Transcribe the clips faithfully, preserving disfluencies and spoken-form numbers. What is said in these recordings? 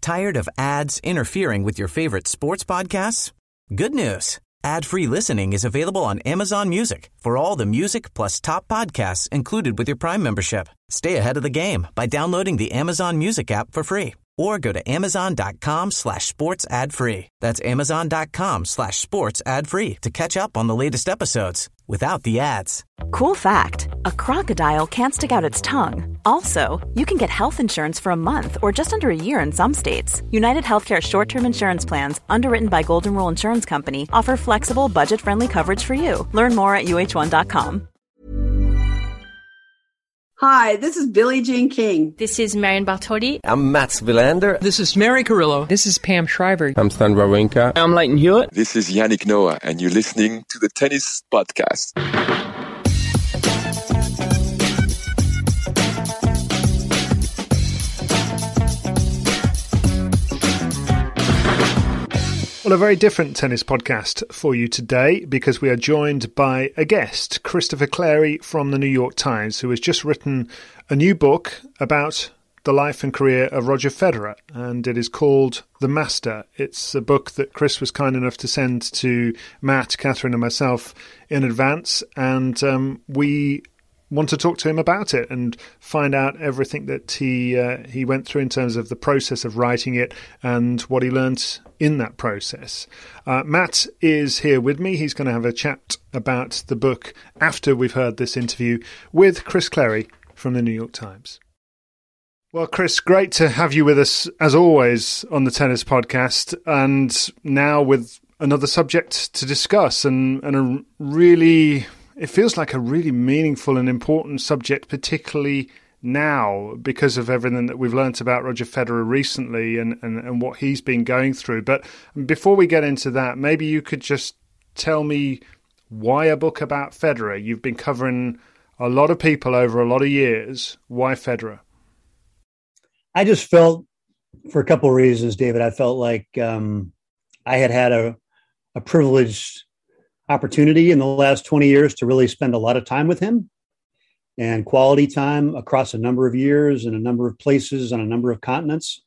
Tired of ads interfering with your favorite sports podcasts? Good news. Ad-free listening is available on Amazon Music for all the music plus top podcasts included with your Prime membership. Stay ahead of the game by downloading the Amazon Music app for free or go to amazon.com slash sports ad free. That's amazon.com slash sports ad free to catch up on the latest episodes without the ads. Cool fact, a crocodile can't stick out its tongue. Also, you can get health insurance for a month or just under a year in some states. United Healthcare short-term insurance plans, underwritten by Golden Rule Insurance Company, offer flexible, budget-friendly coverage for you. Learn more at U H one dot com. Hi, this is Billie Jean King. This is Marion Bartoli. I'm Mats Wilander. This is Mary Carillo. This is Pam Shriver. I'm Stan Wawrinka. I'm Leighton Hewitt. This is Yannick Noah, and you're listening to the Tennis Podcast. Well, a very different tennis podcast for you today because we are joined by a guest, Christopher Clarey from the New York Times, who has just written a new book about the life and career of Roger Federer, and it is called The Master. It's a book that Chris was kind enough to send to Matt, Catherine and myself in advance, and um, we want to talk to him about it and find out everything that he uh, he went through in terms of the process of writing it and what he learnt in that process. Uh, Matt is here with me. He's going to have a chat about the book after we've heard this interview with Chris Clarey from the New York Times. Well, Chris, great to have you with us, as always, on the Tennis Podcast, and now with another subject to discuss, and, and a really... It feels like a really meaningful and important subject, particularly now because of everything that we've learnt about Roger Federer recently and, and, and what he's been going through. But before we get into that, maybe you could just tell me why a book about Federer? You've been covering a lot of people over a lot of years. Why Federer? I just felt, for a couple of reasons, David, I felt like um, I had had a, a privileged opportunity in the last twenty years to really spend a lot of time with him, and quality time across a number of years and a number of places on a number of continents.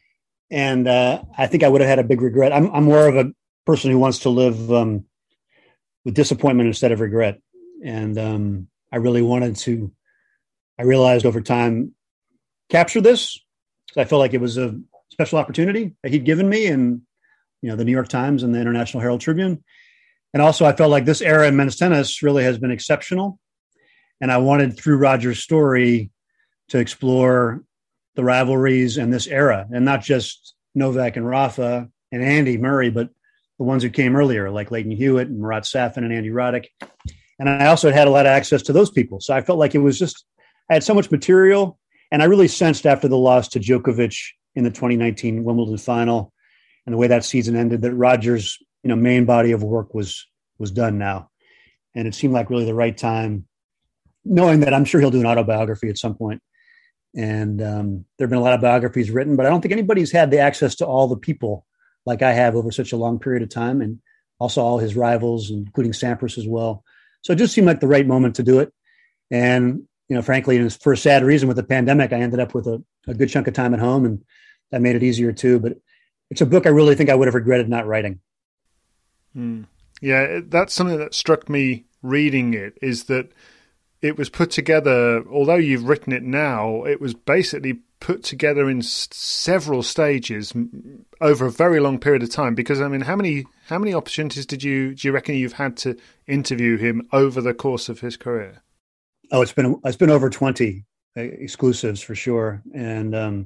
And uh, I think I would have had a big regret. I'm, I'm more of a person who wants to live um, with disappointment instead of regret. And um, I really wanted to, I realized over time, capture this. So I felt like it was a special opportunity that he'd given me, and, you know, the New York Times and the International Herald Tribune. And also, I felt like this era in men's tennis really has been exceptional. And I wanted, through Roger's story, to explore the rivalries and this era, and not just Novak and Rafa and Andy Murray, but the ones who came earlier, like Leighton Hewitt and Murat Safin and Andy Roddick. And I also had a lot of access to those people. So I felt like it was just, I had so much material. And I really sensed after the loss to Djokovic in the twenty nineteen Wimbledon final and the way that season ended, that Roger's, you know, main body of work was was done now. And it seemed like really the right time, knowing that I'm sure he'll do an autobiography at some point. And um, there have been a lot of biographies written, but I don't think anybody's had the access to all the people like I have over such a long period of time, and also all his rivals, including Sampras as well. So it just seemed like the right moment to do it. And, you know, frankly, for a sad reason with the pandemic, I ended up with a, a good chunk of time at home, and that made it easier too. But it's a book I really think I would have regretted not writing. Hmm. Yeah, that's something that struck me reading it, is that it was put together, although you've written it now, it was basically put together in s- several stages over a very long period of time. Because, I mean, how many how many opportunities did you do you reckon you've had to interview him over the course of his career? Oh, it's been it's been over twenty uh, exclusives for sure, and um,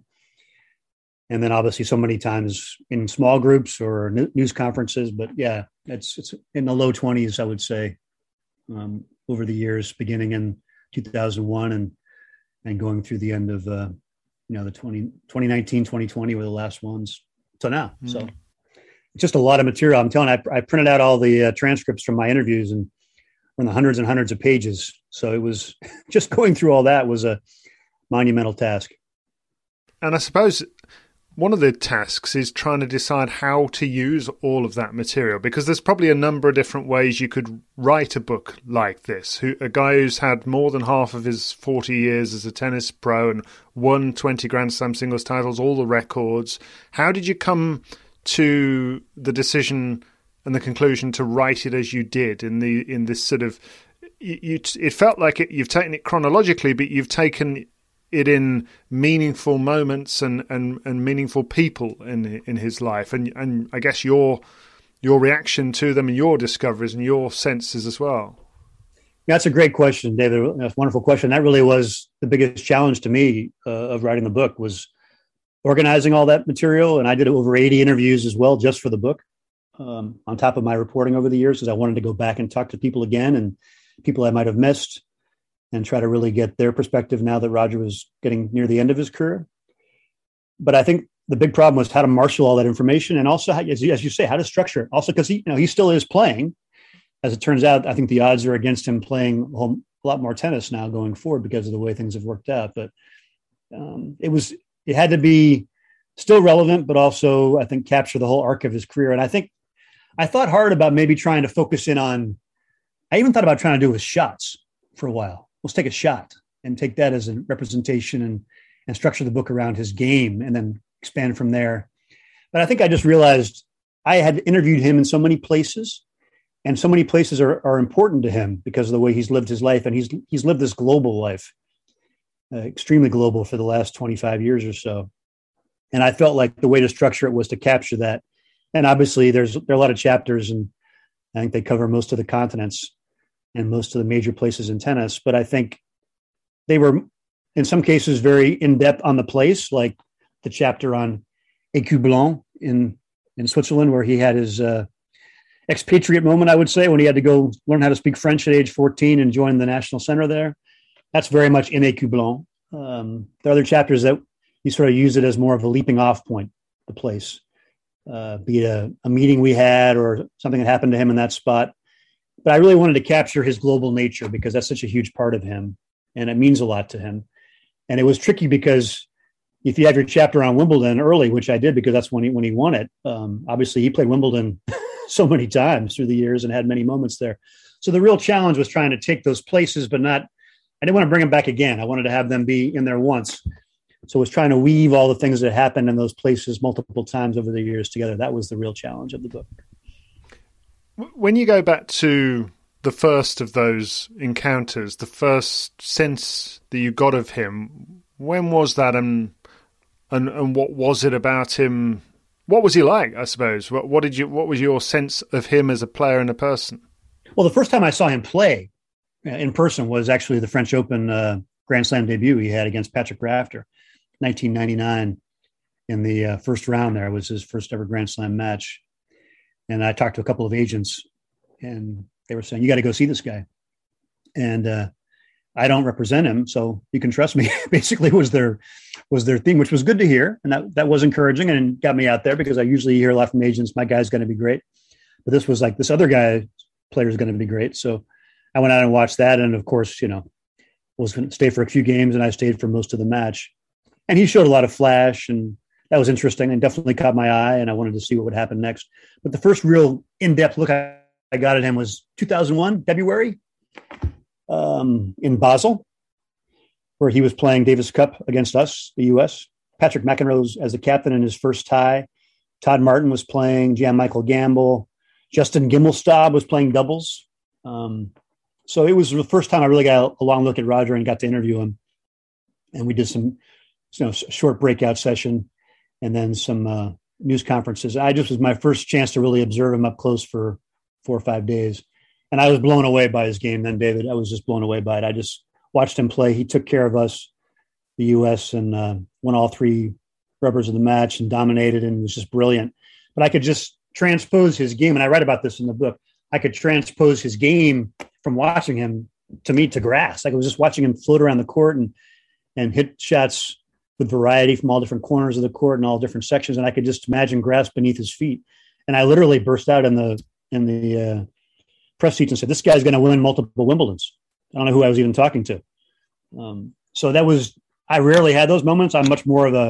and then obviously so many times in small groups or n- news conferences. But yeah, it's it's in the low twenties, I would say, um, over the years, beginning in two thousand one and and going through the end of uh, you know the twenty, twenty nineteen, twenty twenty were the last ones till now. Mm. So it's just a lot of material. I'm telling you, I, I printed out all the uh, transcripts from my interviews, and we're in the hundreds and hundreds of pages. So it was just going through all that was a monumental task. And I suppose one of the tasks is trying to decide how to use all of that material, because there's probably a number of different ways you could write a book like this. Who, a guy who's had more than half of his forty years as a tennis pro and won twenty Grand Slam singles titles, all the records. How did you come to the decision and the conclusion to write it as you did in the in this sort of? You, you, it felt like it, you've taken it chronologically, but you've taken it in meaningful moments and, and, and meaningful people in in his life, and and I guess your your reaction to them and your discoveries and your senses as well. That's a great question, David. That's a wonderful question. That really was the biggest challenge to me uh, of writing the book, was organizing all that material. And I did over eighty interviews as well, just for the book, um, on top of my reporting over the years, because I wanted to go back and talk to people again and people I might have missed, and try to really get their perspective now that Roger was getting near the end of his career. But I think the big problem was how to marshal all that information, and also, how, as, you, as you say, how to structure it. Also, because he, you know, he still is playing. As it turns out, I think the odds are against him playing a, whole, a lot more tennis now going forward because of the way things have worked out. But um, it was it had to be still relevant, but also, I think, capture the whole arc of his career. And I think I thought hard about maybe trying to focus in on. I even thought about trying to do his shots for a while. Let's take a shot and take that as a representation and, and structure the book around his game and then expand from there. But I think I just realized I had interviewed him in so many places, and so many places are, are important to him because of the way he's lived his life. And he's, he's lived this global life, uh, extremely global for the last twenty-five years or so. And I felt like the way to structure it was to capture that. And obviously there's, there are a lot of chapters, and I think they cover most of the continents and most of the major places in tennis. But I think they were, in some cases, very in-depth on the place, like the chapter on Écu Blanc in, in Switzerland, where he had his uh, expatriate moment, I would say, when he had to go learn how to speak French at age fourteen and join the National Center there. That's very much in Écu Blanc. Um, there are other chapters that you sort of use it as more of a leaping off point, the place, uh, be it a, a meeting we had or something that happened to him in that spot. But I really wanted to capture his global nature because that's such a huge part of him, and it means a lot to him. And it was tricky because if you have your chapter on Wimbledon early, which I did because that's when he when he won it, um, obviously he played Wimbledon so many times through the years and had many moments there. So the real challenge was trying to take those places, but not, I didn't want to bring them back again. I wanted to have them be in there once. So it was trying to weave all the things that happened in those places multiple times over the years together. That was the real challenge of the book. When you go back to the first of those encounters, the first sense that you got of him, when was that, and and, and what was it about him? What was he like, I suppose? What, what did you? What was your sense of him as a player and a person? Well, the first time I saw him play in person was actually the French Open uh, Grand Slam debut he had against Patrick Rafter, nineteen ninety-nine. In the uh, first round there was his first ever Grand Slam match. And I talked to a couple of agents, and they were saying, you got to go see this guy. And uh, I don't represent him, so you can trust me, basically was their was their theme, which was good to hear. And that, that was encouraging and got me out there, because I usually hear a lot from agents, my guy's going to be great. But this was like, this other guy player is going to be great. So I went out and watched that. And of course, you know, was going to stay for a few games, and I stayed for most of the match. And he showed a lot of flash, and that was interesting and definitely caught my eye, and I wanted to see what would happen next. But the first real in-depth look I, I got at him was two thousand one, February, um, in Basel, where he was playing Davis Cup against us, the U S. Patrick McEnroe was as the captain in his first tie. Todd Martin was playing, Jan Michael Gamble. Justin Gimelstob was playing doubles. Um, so it was the first time I really got a long look at Roger and got to interview him. And we did some, you know, short breakout session, and then some uh, news conferences. I just was my first chance to really observe him up close for four or five days. And I was blown away by his game then, David. I was just blown away by it. I just watched him play. He took care of us, the U S, and uh, won all three rubbers of the match and dominated, and was just brilliant. But I could just transpose his game, and I write about this in the book. I could transpose his game from watching him to me to grass. Like I was just watching him float around the court and and hit shots with variety from all different corners of the court and all different sections. And I could just imagine grass beneath his feet. And I literally burst out in the, in the uh, press seats and said, this guy's going to win multiple Wimbledons. I don't know who I was even talking to. Um, so that was, I rarely had those moments. I'm much more of a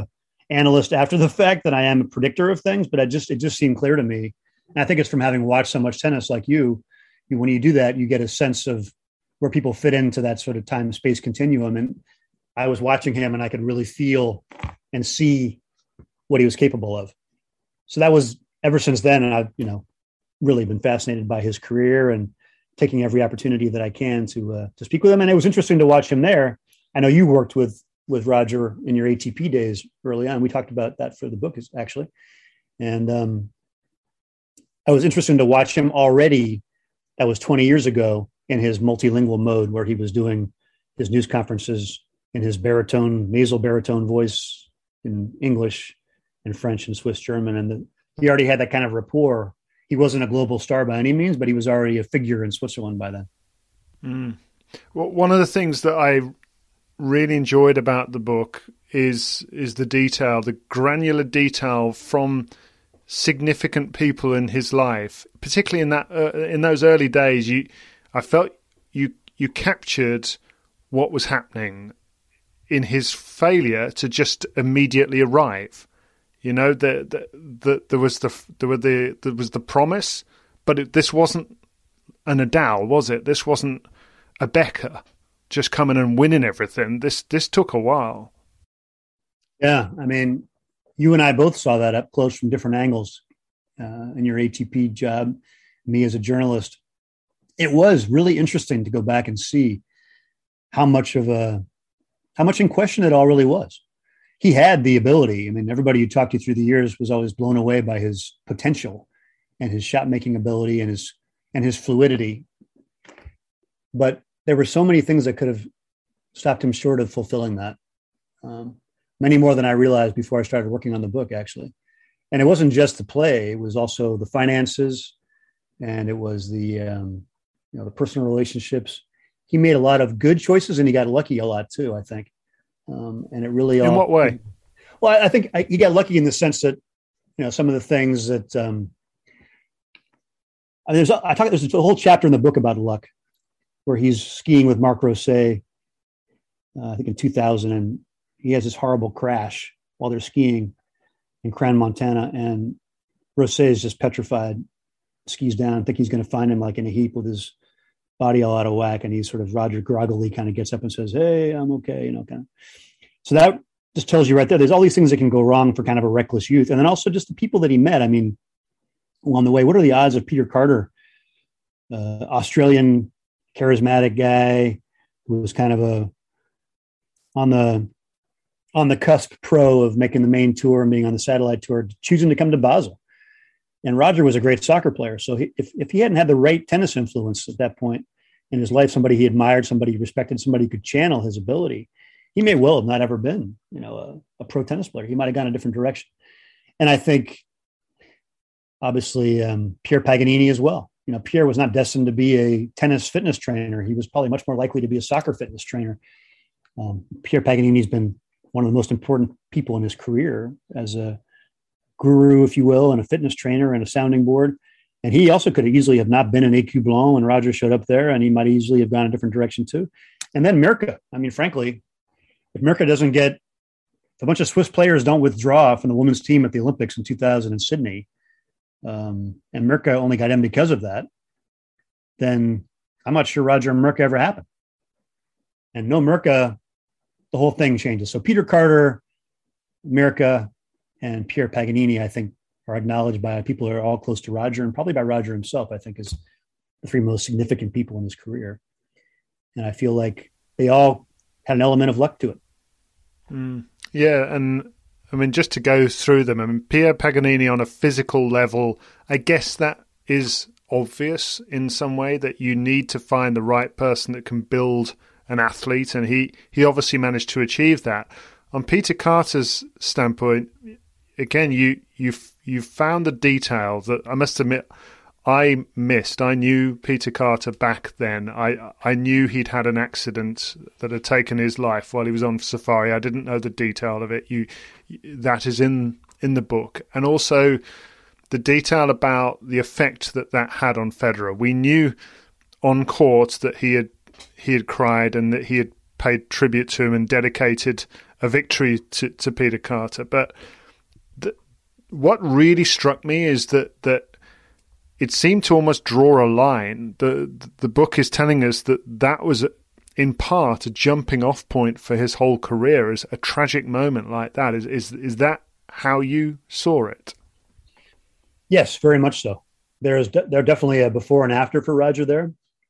analyst after the fact than I am a predictor of things, but I just it just seemed clear to me. And I think it's from having watched so much tennis like you. you when you do that, you get a sense of where people fit into that sort of time space continuum. And I was watching him and I could really feel and see what he was capable of. So that was ever since then. And I've, you know, really been fascinated by his career and taking every opportunity that I can to, uh, to speak with him. And it was interesting to watch him there. I know you worked with, with Roger in your A T P days early on. We talked about that for the book actually. And um, it was interesting to watch him already. That was twenty years ago in his multilingual mode where he was doing his news conferences in his baritone, nasal baritone voice in English and French and Swiss German. And the, he already had that kind of rapport. He wasn't a global star by any means, but he was already a figure in Switzerland by then. Mm. Well, one of the things that I really enjoyed about the book is is the detail, the granular detail from significant people in his life, particularly in that uh, in those early days. You, I felt you you captured what was happening in his failure to just immediately arrive. You know, the, the, the, there was the there were the there was the promise, but it, this wasn't a Nadal, was it? This wasn't a Becker just coming and winning everything. This this took a while. Yeah, I mean, you and I both saw that up close from different angles uh, in your A T P job, me as a journalist. It was really interesting to go back and see how much of a, how much in question it all really was. He had the ability. I mean, everybody who talked to you through the years was always blown away by his potential and his shot making ability and his, and his fluidity. But there were so many things that could have stopped him short of fulfilling that. Um, many more than I realized before I started working on the book, actually. And it wasn't just the play. It was also the finances, and it was the, um, you know, the personal relationships. He made a lot of good choices, and he got lucky a lot too, I think. Um, and it really in all, what way? Well, I think I, he got lucky in the sense that, you know, some of the things that um, I mean, there's I talk. There's a whole chapter in the book about luck, where he's skiing with Marc Rosset, uh, I think in two thousand, and he has this horrible crash while they're skiing in Crans Montana, and Rosset is just petrified, skis down, I think he's going to find him like in a heap with his body all out of whack, and he's sort of Roger groggily kind of gets up and says, "Hey, I'm okay," you know, kind of. So that just tells you right there, there's all these things that can go wrong for kind of a reckless youth. And then also just the people that he met. I mean, along the way, what are the odds of Peter Carter, uh, Australian charismatic guy who was kind of a on the on the cusp pro of making the main tour and being on the satellite tour, choosing to come to Basel. And Roger was a great soccer player. So he, if, if he hadn't had the right tennis influence at that point in his life, somebody he admired, somebody he respected, somebody who could channel his ability, he may well have not ever been, you know, a, a pro tennis player. He might have gone a different direction. And I think, obviously, um, Pierre Paganini as well. You know, Pierre was not destined to be a tennis fitness trainer. He was probably much more likely to be a soccer fitness trainer. Um, Pierre Paganini has been one of the most important people in his career as a guru, if you will, and a fitness trainer and a sounding board. And he also could have easily have not been an Écu Blanc when Roger showed up there, and he might easily have gone a different direction too. And then Mirka. I mean, frankly, if Mirka doesn't get, if a bunch of Swiss players don't withdraw from the women's team at the Olympics in two thousand in Sydney, um, and Mirka only got in because of that, then I'm not sure Roger and Mirka ever happened. And no Mirka, the whole thing changes. So Peter Carter, Mirka, and Pierre Paganini, I think, are acknowledged by people who are all close to Roger, and probably by Roger himself, I think, is the three most significant people in his career. And I feel like they all had an element of luck to it. Mm, yeah, and I mean, just to go through them, I mean, Pierre Paganini on a physical level, I guess that is obvious in some way, that you need to find the right person that can build an athlete, and he, he obviously managed to achieve that. On Peter Carter's standpoint, again, you you you found the detail that I must admit I missed. I knew Peter Carter back then. I I knew he'd had an accident that had taken his life while he was on safari. I didn't know the detail of it. You that is in in the book, and also the detail about the effect that that had on Federer. We knew on court that he had he had cried and that he had paid tribute to him and dedicated a victory to, to Peter Carter. But the, what really struck me is that that it seemed to almost draw a line. The the book is telling us that that was in part a jumping off point for his whole career, as a tragic moment like that. Is is is that how you saw it? Yes, very much so. There is de- there definitely a before and after for Roger there.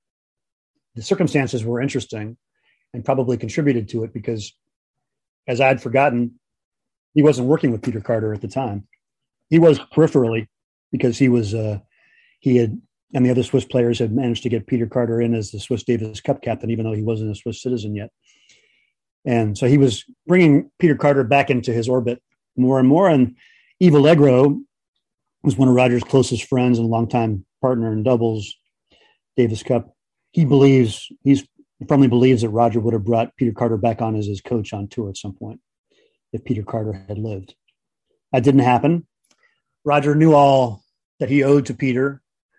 The circumstances were interesting and probably contributed to it because, as I'd forgotten, he wasn't working with Peter Carter at the time. He was peripherally because he was uh, he had and the other Swiss players had managed to get Peter Carter in as the Swiss Davis Cup captain, even though he wasn't a Swiss citizen yet. And so he was bringing Peter Carter back into his orbit more and more. And Yves Allegro was one of Roger's closest friends and longtime partner in doubles, Davis Cup. He believes, he's firmly believes that Roger would have brought Peter Carter back on as his coach on tour at some point if Peter Carter had lived. That didn't happen. Roger knew all that he owed to Peter.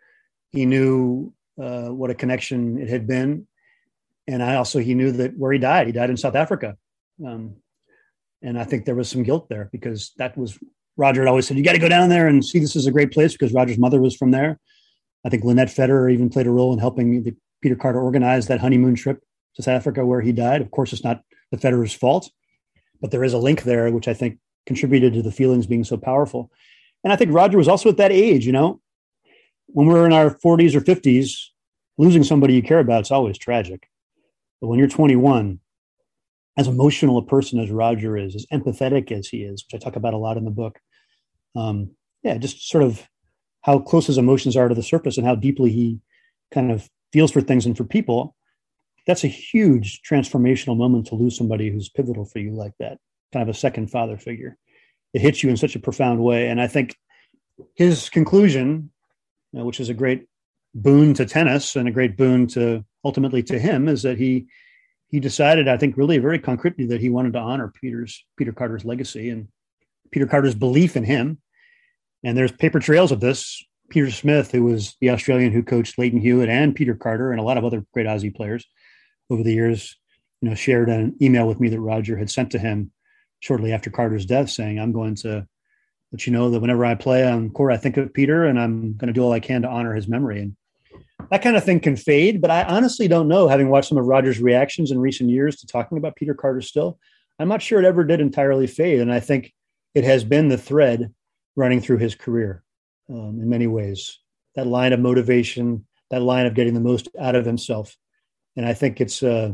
He knew uh, what a connection it had been. And I also, he knew that where he died, he died in South Africa. Um, and I think there was some guilt there because that was, Roger had always said, you got to go down there and see this is a great place because Roger's mother was from there. I think Lynette Federer even played a role in helping the, Peter Carter organize that honeymoon trip to South Africa where he died. Of course, it's not the Federer's fault, but there is a link there, which I think contributed to the feelings being so powerful. And I think Roger was also at that age, you know, when we're in our forties or fifties, losing somebody you care about is always tragic. But when you're twenty-one, as emotional a person as Roger is, as empathetic as he is, which I talk about a lot in the book, um, yeah, just sort of how close his emotions are to the surface and how deeply he kind of feels for things and for people. That's a huge transformational moment to lose somebody who's pivotal for you like that, kind of a second father figure. It hits you in such a profound way. And I think his conclusion, you know, which is a great boon to tennis and a great boon to ultimately to him, is that he he decided, I think, really very concretely that he wanted to honor Peter's Peter Carter's legacy and Peter Carter's belief in him. And there's paper trails of this. Peter Smith, who was the Australian who coached Leighton Hewitt and Peter Carter and a lot of other great Aussie players over the years, you know, shared an email with me that Roger had sent to him shortly after Carter's death saying, I'm going to let you know that whenever I play on court, I think of Peter and I'm going to do all I can to honor his memory. And that kind of thing can fade, but I honestly don't know, having watched some of Roger's reactions in recent years to talking about Peter Carter still, I'm not sure it ever did entirely fade. And I think it has been the thread running through his career. Um, in many ways, that line of motivation, that line of getting the most out of himself. And I think it's uh,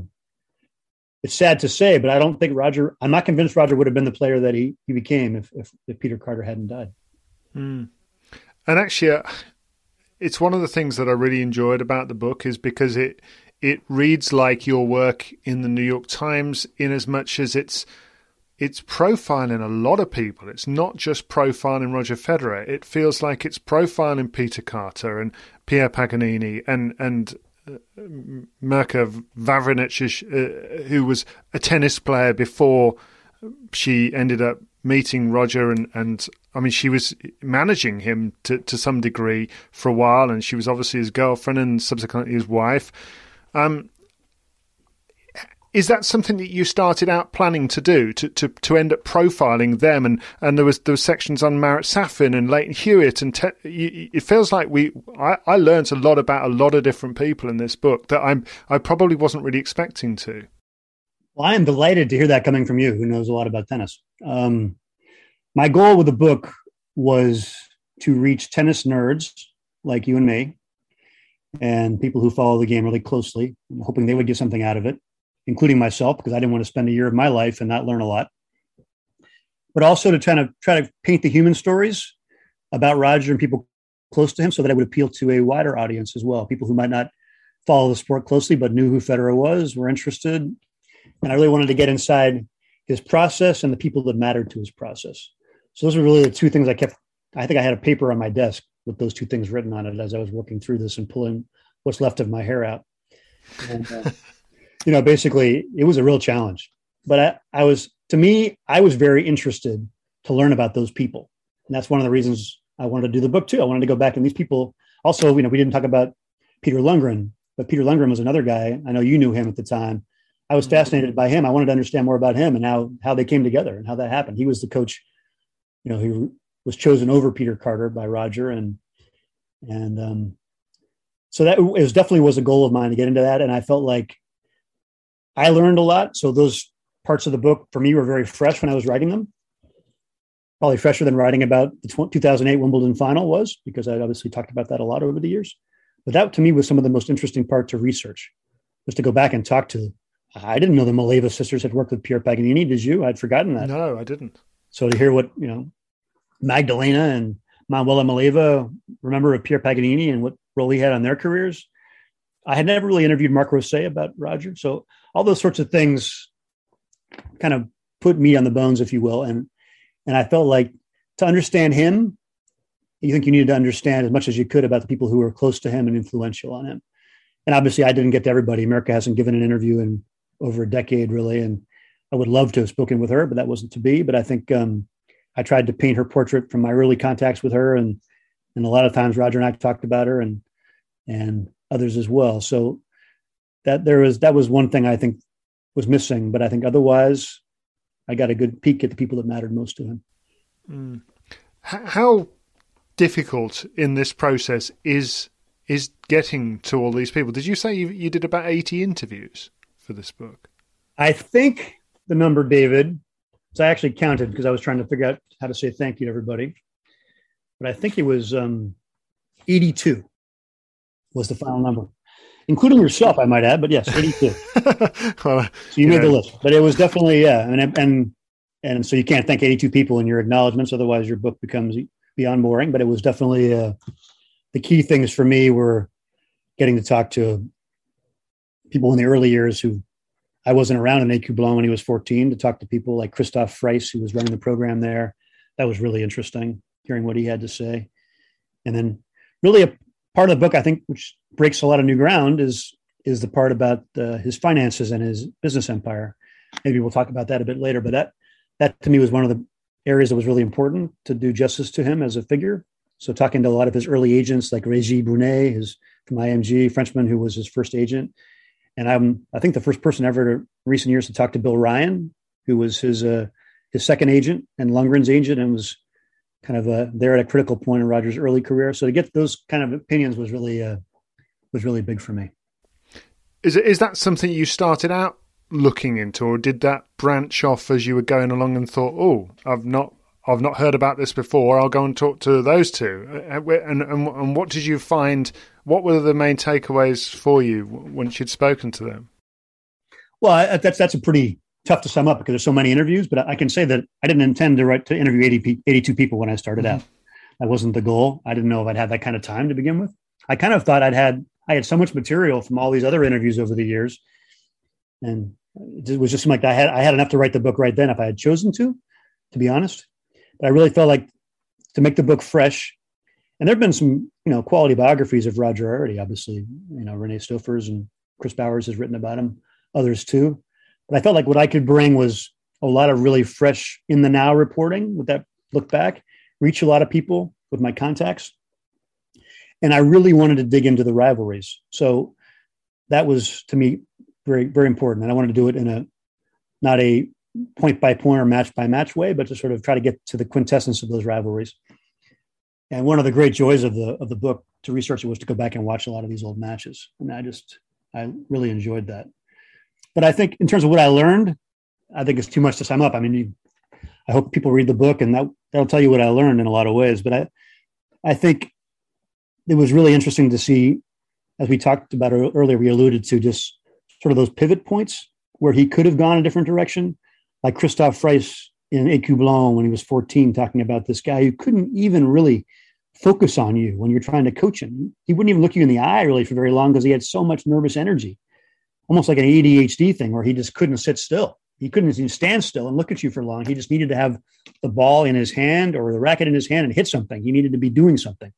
it's sad to say, but I don't think Roger, I'm not convinced Roger would have been the player that he, he became if, if, if Peter Carter hadn't died. Mm. And actually, uh, it's one of the things that I really enjoyed about the book is because it it reads like your work in the New York Times in as much as it's It's profiling a lot of people. It's not just profiling Roger Federer. It feels like it's profiling Peter Carter and Pierre Paganini and and uh, Mirka Vavrinic, uh, who was a tennis player before she ended up meeting Roger. And, and I mean, she was managing him to, to some degree for a while, and she was obviously his girlfriend and subsequently his wife. Um, Is that something that you started out planning to do, to, to, to end up profiling them? And, and there was there was sections on Marat Safin and Leighton Hewitt, and te- you, it feels like we I, I learned a lot about a lot of different people in this book that I'm I probably wasn't really expecting to. Well, I am delighted to hear that coming from you, who knows a lot about tennis. Um, my goal with the book was to reach tennis nerds like you and me, and people who follow the game really closely, hoping they would get something out of it, including myself, because I didn't want to spend a year of my life and not learn a lot. But also to try to try to paint the human stories about Roger and people close to him so that it would appeal to a wider audience as well. People who might not follow the sport closely, but knew who Federer was, were interested. And I really wanted to get inside his process and the people that mattered to his process. So those were really the two things I kept. I think I had a paper on my desk with those two things written on it as I was working through this and pulling what's left of my hair out. And, uh, you know, basically it was a real challenge, but I, I was, to me, I was very interested to learn about those people. And that's one of the reasons I wanted to do the book too. I wanted to go back and these people also, you know, we didn't talk about Peter Lundgren, but Peter Lundgren was another guy. I know you knew him at the time, I was fascinated by him. I wanted to understand more about him and how, how they came together and how that happened. He was the coach, you know, he was chosen over Peter Carter by Roger. And, and, um, so that it was definitely was a goal of mine to get into that. And I felt like I learned a lot. So those parts of the book for me were very fresh when I was writing them. Probably fresher than writing about the two thousand eight Wimbledon final was, because I'd obviously talked about that a lot over the years. But that to me was some of the most interesting part to research, was to go back and talk to. I didn't know the Maleva sisters had worked with Pierre Paganini. Did you? I'd forgotten that. No, I didn't. So to hear what, you know, Magdalena and Manuela Maleva remember of Pierre Paganini and what role he had on their careers. I had never really interviewed Marc Rosset about Roger. So all those sorts of things kind of put meat on the bones, if you will. And, and I felt like to understand him, you think you needed to understand as much as you could about the people who were close to him and influential on him. And obviously I didn't get to everybody. America hasn't given an interview in over a decade, really. And I would love to have spoken with her, but that wasn't to be. But I think um, I tried to paint her portrait from my early contacts with her. And, and a lot of times Roger and I talked about her and, and others as well. So that there was, that was one thing I think was missing, but I think otherwise I got a good peek at the people that mattered most to him. Mm. How difficult in this process is, is getting to all these people? Did you say you, you did about eighty interviews for this book? I think the number, David, so I actually counted because I was trying to figure out how to say thank you to everybody, but I think it was um, eighty-two was the final number, including yourself, I might add, but yes, eighty-two. Well, so you, you made know. the list, but it was definitely, yeah. And, and, and so you can't thank eighty-two people in your acknowledgments. Otherwise your book becomes beyond boring, but it was definitely uh, the key things for me were getting to talk to people in the early years who I wasn't around in A Q Blanc when he was fourteen, to talk to people like Christoph Freiss, who was running the program there. That was really interesting, hearing what he had to say. And then really a part of the book, I think, which breaks a lot of new ground is, is the part about uh, his finances and his business empire. Maybe we'll talk about that a bit later, but that, that to me was one of the areas that was really important to do justice to him as a figure. So talking to a lot of his early agents, like Régis Brunet, his from I M G, Frenchman, who was his first agent. And I'm, I think the first person ever in recent years to talk to Bill Ryan, who was his uh, his second agent and Lundgren's agent, and was kind of uh, there at a critical point in Roger's early career. So to get those kind of opinions was really uh, was really big for me. Is it, is that something you started out looking into, or did that branch off as you were going along and thought, oh, I've not I've not heard about this before, I'll go and talk to those two? And, and, and what did you find? What were the main takeaways for you once you'd spoken to them? Well, I, that's that's a pretty tough to sum up because there's so many interviews, but I can say that I didn't intend to write to interview eighty, eighty-two people when I started mm-hmm. out. That wasn't the goal. I didn't know if I'd had that kind of time to begin with. I kind of thought I'd had, I had so much material from all these other interviews over the years. And it was just like I had, I had enough to write the book right then if I had chosen to, to be honest. But I really felt like to make the book fresh. And there've been some, you know, quality biographies of Roger already, obviously, you know, Renee Stoffers and Chris Bowers has written about him, others too. But I felt like what I could bring was a lot of really fresh in the now reporting with that look back, reach a lot of people with my contacts. And I really wanted to dig into the rivalries. So that was, to me, very, very important. And I wanted to do it in a, not a point by point or match by match way, but to sort of try to get to the quintessence of those rivalries. And one of the great joys of the, of the book to research it was to go back and watch a lot of these old matches. And I just, I really enjoyed that. But I think in terms of what I learned, I think it's too much to sum up. I mean, you, I hope people read the book and that, that'll tell you what I learned in a lot of ways. But I, I think it was really interesting to see, as we talked about earlier, we alluded to just sort of those pivot points where he could have gone a different direction, like Christoph Freiss in A Q Blanc when he was fourteen, talking about this guy who couldn't even really focus on you when you're trying to coach him. He wouldn't even look you in the eye really for very long because he had so much nervous energy, almost like an A D H D thing where he just couldn't sit still. He couldn't even stand still and look at you for long. He just needed to have the ball in his hand or the racket in his hand and hit something. He needed to be doing something.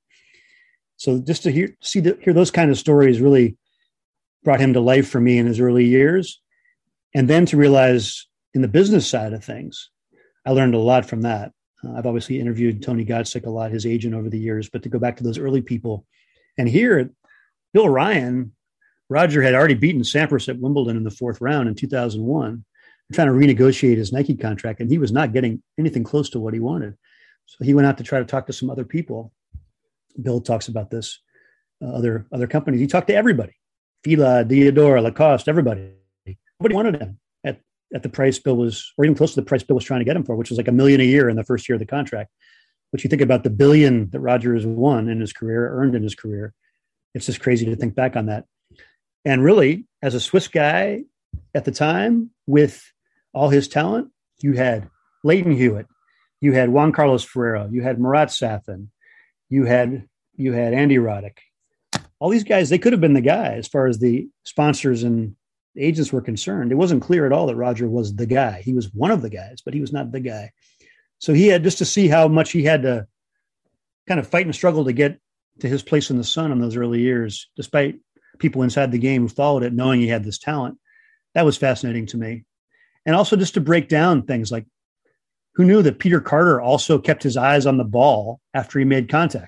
So just to hear, see the, hear those kind of stories really brought him to life for me in his early years. And then to realize in the business side of things, I learned a lot from that. Uh, I've obviously interviewed Tony Godsick a lot, his agent over the years, but to go back to those early people and hear Bill Ryan Roger had already beaten Sampras at Wimbledon in the fourth round in two thousand one, trying to renegotiate his Nike contract, and he was not getting anything close to what he wanted. So he went out to try to talk to some other people. Bill talks about this, uh, other other companies. He talked to everybody, Fila, Diodora, Lacoste, everybody. Nobody wanted him at, at the price Bill was, or even close to the price Bill was trying to get him for, which was like a million a year in the first year of the contract. But you think about the billion that Roger has won in his career, earned in his career, it's just crazy to think back on that. And really, as a Swiss guy at the time, with all his talent, you had Leighton Hewitt, you had Juan Carlos Ferrero, you had Marat Safin, you had you had Andy Roddick. All these guys, they could have been the guy as far as the sponsors and agents were concerned. It wasn't clear at all that Roger was the guy. He was one of the guys, but he was not the guy. So he had, just to see how much he had to kind of fight and struggle to get to his place in the sun in those early years, despite people inside the game who followed it, knowing he had this talent. That was fascinating to me. And also just to break down things like, who knew that Peter Carter also kept his eyes on the ball after he made contact?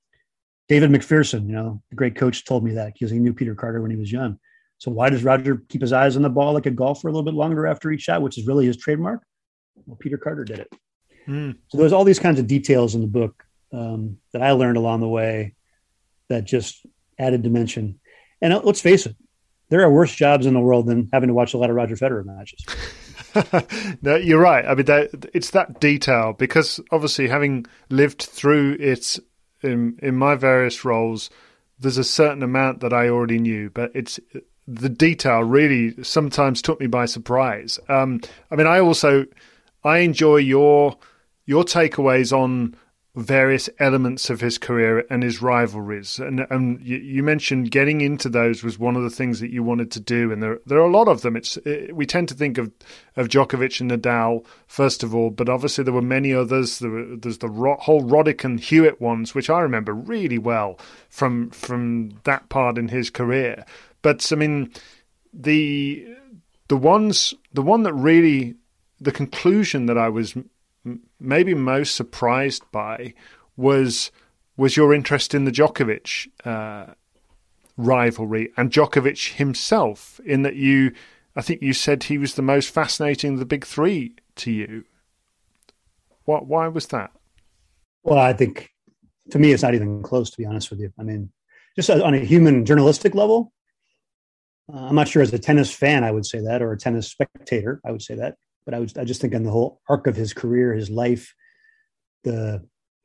David McPherson, you know, the great coach, told me that because he knew Peter Carter when he was young. So why does Roger keep his eyes on the ball like a golfer a little bit longer after each shot, which is really his trademark? Well, Peter Carter did it. Mm. So there's all these kinds of details in the book um, that I learned along the way that just added dimension. And uh, let's face it, there are worse jobs in the world than having to watch a lot of Roger Federer matches. No, you're right. I mean, that, it's that detail, because obviously having lived through it in, in my various roles, there's a certain amount that I already knew, but it's the detail really sometimes took me by surprise. Um, I mean, I also, I enjoy your your takeaways on various elements of his career and his rivalries. And, and you, you mentioned getting into those was one of the things that you wanted to do. And there there are a lot of them. It's it, we tend to think of, of Djokovic and Nadal, first of all, but obviously there were many others. There were, there's the Ro- whole Roddick and Hewitt ones, which I remember really well from from that part in his career. But I mean, the the ones the one that really, the conclusion that I was maybe most surprised by was was your interest in the Djokovic uh, rivalry and Djokovic himself, in that you, I think you said he was the most fascinating of the big three to you. What? Why was that? Well, I think to me, it's not even close, to be honest with you. I mean, just on a human journalistic level, uh, I'm not sure as a tennis fan I would say that, or a tennis spectator I would say that. But I, was, I just think on the whole arc of his career, his life, the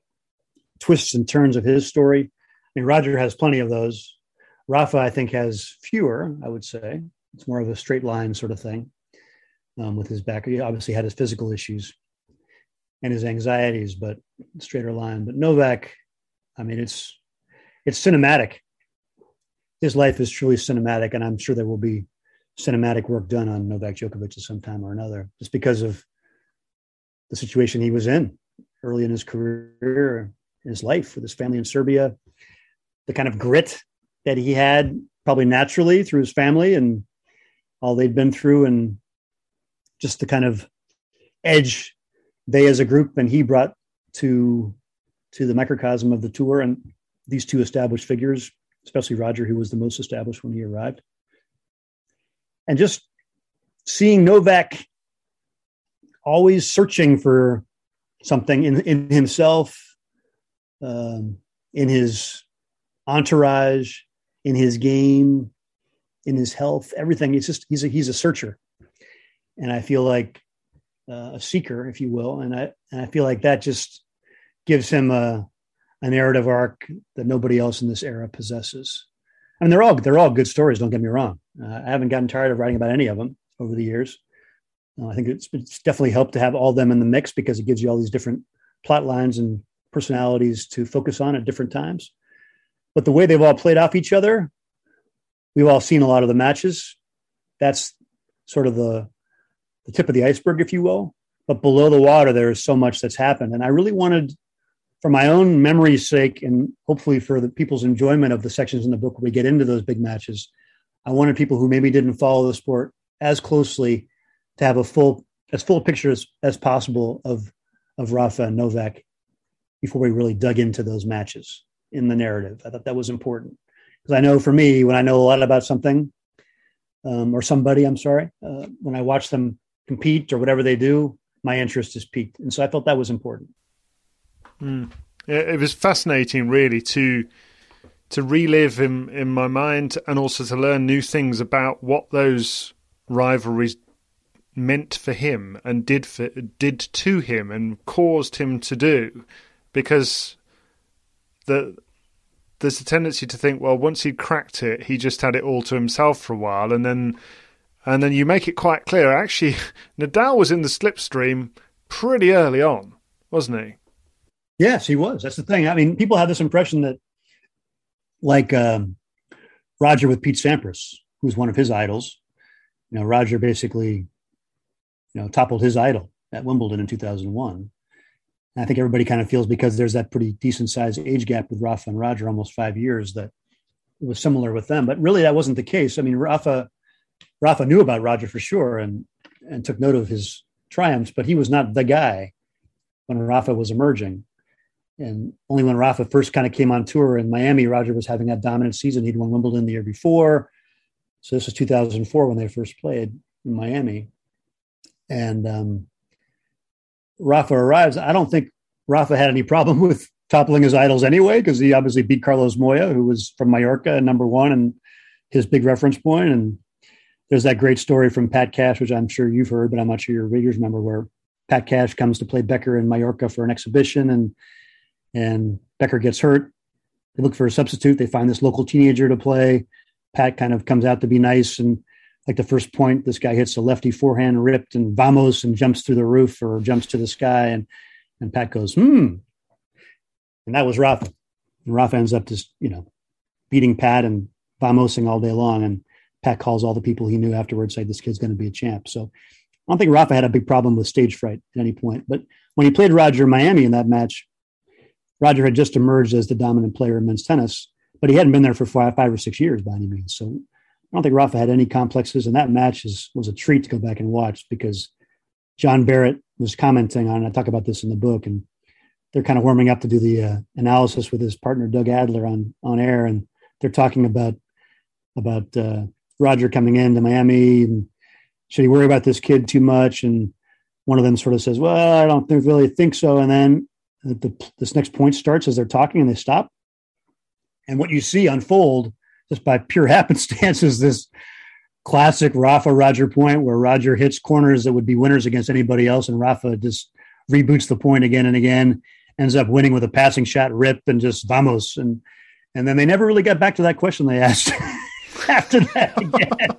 twists and turns of his story. I mean, Roger has plenty of those. Rafa, I think, has fewer, I would say. It's more of a straight line sort of thing um, with his back. He obviously had his physical issues and his anxieties, but straighter line. But Novak, I mean, it's it's cinematic. His life is truly cinematic, and I'm sure there will be cinematic work done on Novak Djokovic at some time or another, just because of the situation he was in early in his career, in his life, with his family in Serbia, the kind of grit that he had probably naturally through his family and all they'd been through, and just the kind of edge they as a group and he brought to to the microcosm of the tour, and these two established figures, especially Roger, who was the most established when he arrived. And just seeing Novak always searching for something in, in himself, um, in his entourage, in his game, in his health, everything. It's just, he's a, he's a searcher. And I feel like uh, a seeker, if you will. And I, and I feel like that just gives him a, a narrative arc that nobody else in this era possesses. I mean, they're all, they're all good stories. Don't get me wrong. Uh, I haven't gotten tired of writing about any of them over the years. Uh, I think it's, it's definitely helped to have all of them in the mix, because it gives you all these different plot lines and personalities to focus on at different times. But the way they've all played off each other, we've all seen a lot of the matches. That's sort of the, the tip of the iceberg, if you will. But below the water, there is so much that's happened. And I really wanted, for my own memory's sake, and hopefully for the people's enjoyment of the sections in the book where we get into those big matches, I wanted people who maybe didn't follow the sport as closely to have a full, as full a picture as, as possible of, of Rafa and Novak before we really dug into those matches in the narrative. I thought that was important. Because I know for me, when I know a lot about something um, or somebody, I'm sorry, uh, when I watch them compete or whatever they do, my interest is piqued. And so I felt that was important. Mm. It was fascinating, really, to to relive in, in my mind and also to learn new things about what those rivalries meant for him and did for, did to him and caused him to do. Because the there's a tendency to think, well, once he'd cracked it, he just had it all to himself for a while, and then and then you make it quite clear, actually, Nadal was in the slipstream pretty early on, wasn't he? Yes, he was. That's the thing. I mean, people have this impression that, like um, Roger with Pete Sampras, who was one of his idols, you know, Roger basically, you know, toppled his idol at Wimbledon in two thousand one. And I think everybody kind of feels, because there's that pretty decent sized age gap with Rafa and Roger, almost five years, that it was similar with them. But really, that wasn't the case. I mean, Rafa, Rafa knew about Roger for sure and and took note of his triumphs, but he was not the guy when Rafa was emerging. And only when Rafa first kind of came on tour in Miami, Roger was having that dominant season. He'd won Wimbledon the year before. So this was two thousand four when they first played in Miami. And um, Rafa arrives. I don't think Rafa had any problem with toppling his idols anyway, because he obviously beat Carlos Moya, who was from Mallorca, number one, and his big reference point. And there's that great story from Pat Cash, which I'm sure you've heard, but I'm not sure your readers remember, where Pat Cash comes to play Becker in Mallorca for an exhibition, and and Becker gets hurt. They look for a substitute. They find this local teenager to play. Pat kind of comes out to be nice. And like the first point, this guy hits a lefty forehand ripped and vamos and jumps through the roof or jumps to the sky. And, and Pat goes, hmm. And that was Rafa. And Rafa ends up just, you know, beating Pat and vamosing all day long. And Pat calls all the people he knew afterwards, say, this kid's going to be a champ. So I don't think Rafa had a big problem with stage fright at any point. But when he played Roger in Miami in that match, Roger had just emerged as the dominant player in men's tennis, but he hadn't been there for five, five or six years by any means. So I don't think Rafa had any complexes, and that match is, was a treat to go back and watch, because John Barrett was commenting on, I talk about this in the book, and they're kind of warming up to do the uh, analysis with his partner, Doug Adler, on, on air. And they're talking about, about uh, Roger coming into Miami, and should he worry about this kid too much? And one of them sort of says, well, I don't think, really think so. And then The, this next point starts as they're talking, and they stop. And what you see unfold just by pure happenstance is this classic Rafa Roger point, where Roger hits corners that would be winners against anybody else, and Rafa just reboots the point again and again, ends up winning with a passing shot rip and just vamos. And and then they never really got back to that question they asked after that again.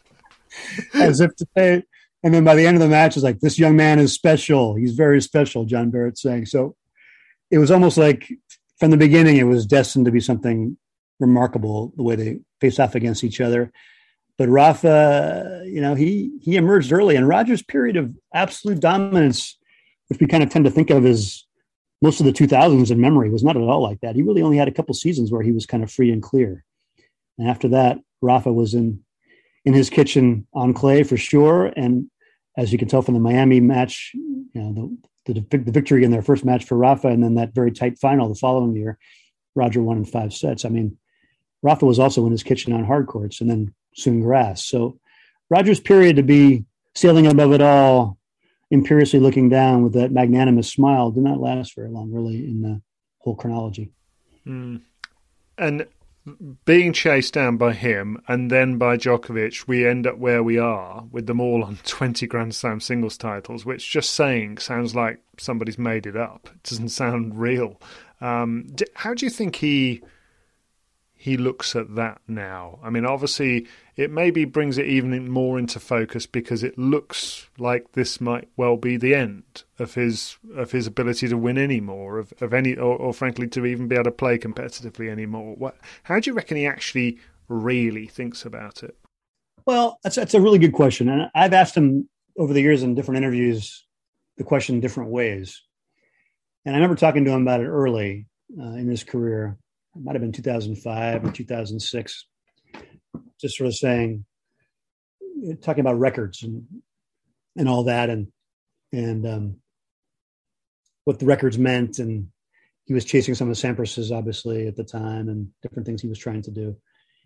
As if to say, and then by the end of the match, it's like, this young man is special. He's very special, John Barrett saying. So it was almost like from the beginning, it was destined to be something remarkable, the way they faced off against each other. But Rafa, you know, he he emerged early, and Roger's period of absolute dominance, which we kind of tend to think of as most of the two thousands in memory, was not at all like that. He really only had a couple seasons where he was kind of free and clear. And after that, Rafa was in in his kitchen on clay for sure. And as you can tell from the Miami match, you know, the The, the victory in their first match for Rafa, and then that very tight final the following year, Roger won in five sets. I mean, Rafa was also in his kitchen on hard courts and then soon grass. So Roger's period to be sailing above it all, imperiously looking down with that magnanimous smile, did not last very long, really, in the whole chronology. Mm. And being chased down by him and then by Djokovic, we end up where we are, with them all on twenty Grand Slam singles titles, which, just saying, sounds like somebody's made it up. It doesn't sound real. Um, how do you think he he looks at that now? I mean, obviously, it maybe brings it even more into focus, because it looks like this might well be the end of his of his ability to win anymore, of, of any, or, or frankly, to even be able to play competitively anymore. What? How do you reckon he actually really thinks about it? Well, that's that's a really good question, and I've asked him over the years in different interviews the question in different ways. And I remember talking to him about it early uh, in his career. It might have been two thousand five or two thousand six, just sort of saying, talking about records and and all that, and and um, what the records meant. And he was chasing some of Sampras's, obviously, at the time, and different things he was trying to do.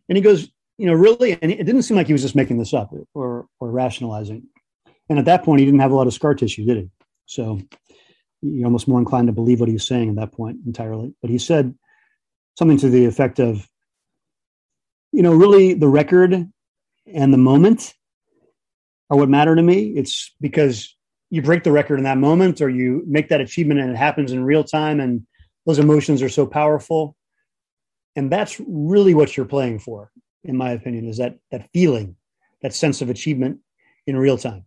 And he goes, you know, really, and it didn't seem like he was just making this up or or rationalizing. And at that point, he didn't have a lot of scar tissue, did he? So you're almost more inclined to believe what he was saying at that point entirely. But he said something to the effect of, you know, really the record and the moment are what matter to me. It's because you break the record in that moment or you make that achievement and it happens in real time and those emotions are so powerful. And that's really what you're playing for, in my opinion, is that that feeling, that sense of achievement in real time.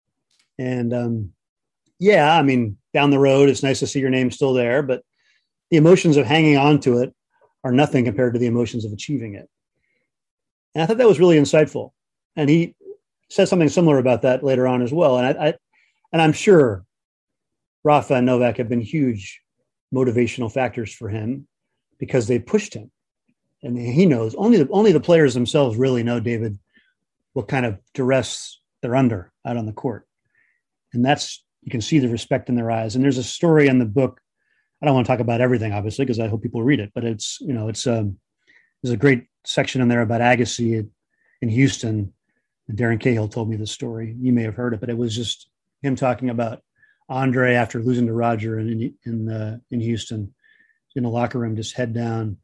And um, yeah, I mean, down the road, it's nice to see your name still there, but the emotions of hanging on to it are nothing compared to the emotions of achieving it. And I thought that was really insightful. And he said something similar about that later on as well. And I, I and I'm sure Rafa and Novak have been huge motivational factors for him because they pushed him. And he knows only the, only the players themselves really know, David, what kind of duress they're under out on the court. And that's, you can see the respect in their eyes. And there's a story in the book. I don't want to talk about everything, obviously, because I hope people read it, but it's, you know, it's, um, there's a great section in there about Agassi in Houston. And Darren Cahill told me the story. You may have heard it, but it was just him talking about Andre after losing to Roger in, in, uh, in Houston in the locker room, just head down.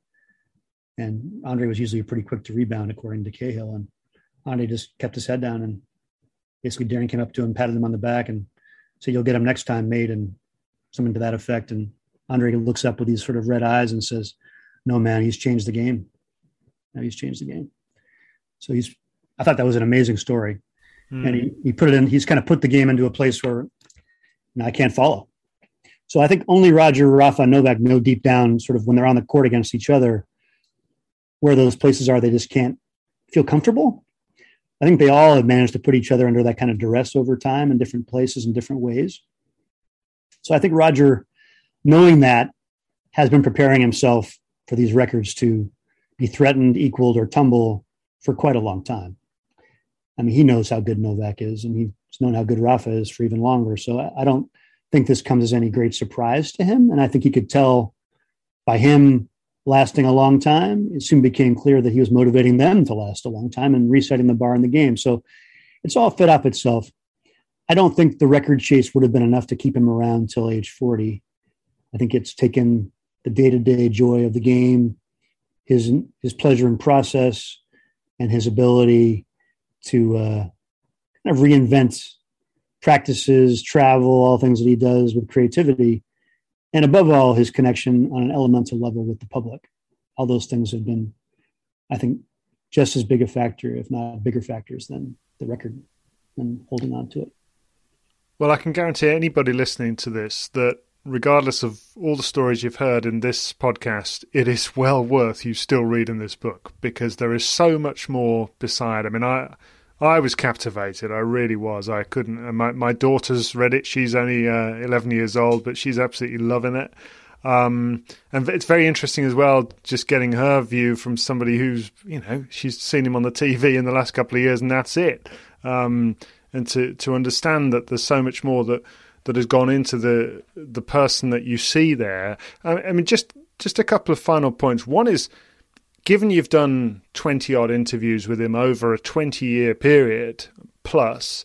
And Andre was usually pretty quick to rebound, according to Cahill. And Andre just kept his head down. And basically Darren came up to him, patted him on the back and said, "You'll get him next time, mate," and something to that effect. And Andre looks up with these sort of red eyes and says, "No, man, he's changed the game. Now he's changed the game." So he's, I thought that was an amazing story. Mm. And he, he put it in, he's kind of put the game into a place where, you know, I can't follow. So I think only Roger, Rafa, and Novak know deep down, sort of when they're on the court against each other, where those places are, they just can't feel comfortable. I think they all have managed to put each other under that kind of duress over time in different places in different ways. So I think Roger, knowing that, has been preparing himself for these records to be threatened, equaled, or tumble for quite a long time. I mean, he knows how good Novak is, and he's known how good Rafa is for even longer. So I don't think this comes as any great surprise to him. And I think he could tell by him lasting a long time, it soon became clear that he was motivating them to last a long time and resetting the bar in the game. So it's all fed up itself. I don't think the record chase would have been enough to keep him around until age forty. I think it's taken the day-to-day joy of the game, his his pleasure in process, and his ability to uh, kind of reinvent practices, travel, all things that he does with creativity. And above all, his connection on an elemental level with the public. All those things have been, I think, just as big a factor, if not bigger factors than the record and holding on to it. Well, I can guarantee anybody listening to this that regardless of all the stories you've heard in this podcast, it is well worth you still reading this book because there is so much more beside. I mean, I I was captivated. I really was. I couldn't. My my daughter's read it. She's only uh, eleven years old, but she's absolutely loving it. Um, and it's very interesting as well, just getting her view from somebody who's, you know, she's seen him on the T V in the last couple of years, and that's it. Um, and to to understand that there's so much more that that has gone into the the person that you see there. I, I mean, just just a couple of final points. One is, given you've done twenty-odd interviews with him over a twenty-year period plus,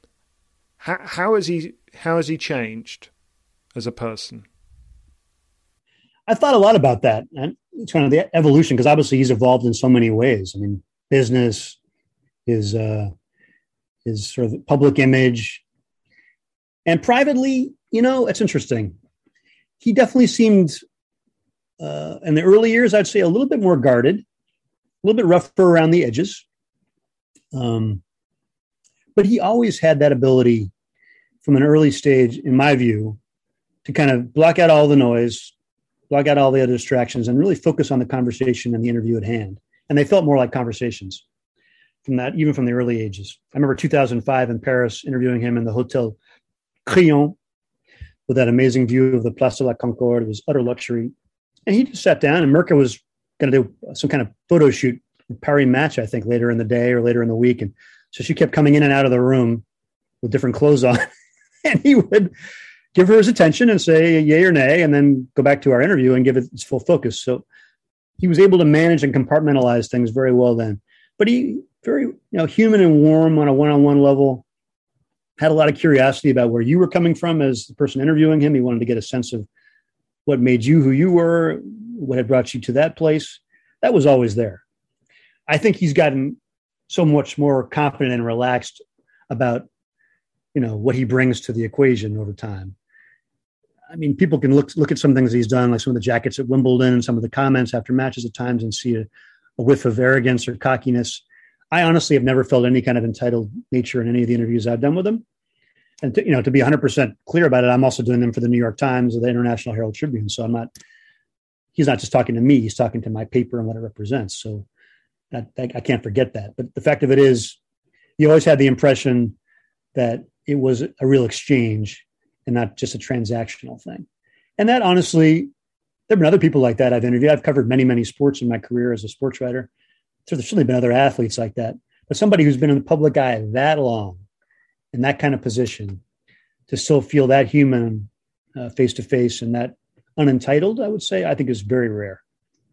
how, how has he how has he changed as a person? I thought a lot about that and kind of the evolution, because obviously he's evolved in so many ways. I mean, business, his uh, his sort of public image, and privately, you know, it's interesting. He definitely seemed, uh, in the early years, I'd say a little bit more guarded, a little bit rougher around the edges. Um, but he always had that ability from an early stage, in my view, to kind of block out all the noise, block out all the other distractions, and really focus on the conversation and the interview at hand. And they felt more like conversations from that, even from the early ages. I remember two thousand five in Paris, interviewing him in the Hotel Crillon with that amazing view of the Place de la Concorde. It was utter luxury. And he just sat down, and Mirka was going to do some kind of photo shoot, Paris Match, I think, later in the day or later in the week. And so she kept coming in and out of the room with different clothes on. And he would give her his attention and say yay or nay, and then go back to our interview and give it its full focus. So he was able to manage and compartmentalize things very well then. But he very, you know, human and warm on a one-on-one level, had a lot of curiosity about where you were coming from as the person interviewing him. He wanted to get a sense of what made you who you were, what had brought you to that place. That was always there. I think he's gotten so much more confident and relaxed about, you know, what he brings to the equation over time. I mean, people can look look at some things he's done, like some of the jackets at Wimbledon and some of the comments after matches at times, and see a, a whiff of arrogance or cockiness. I honestly have never felt any kind of entitled nature in any of the interviews I've done with him. And to, you know, to be one hundred percent clear about it, I'm also doing them for the New York Times or the International Herald Tribune. So I'm not, he's not just talking to me, he's talking to my paper and what it represents. So that, that, I can't forget that. But the fact of it is, you always had the impression that it was a real exchange and not just a transactional thing. And that honestly, there have been other people like that I've interviewed. I've covered many, many sports in my career as a sports writer. So there's certainly been other athletes like that. But somebody who's been in the public eye that long, in that kind of position, to still feel that human uh, face-to-face and that unentitled, I would say, I think is very rare.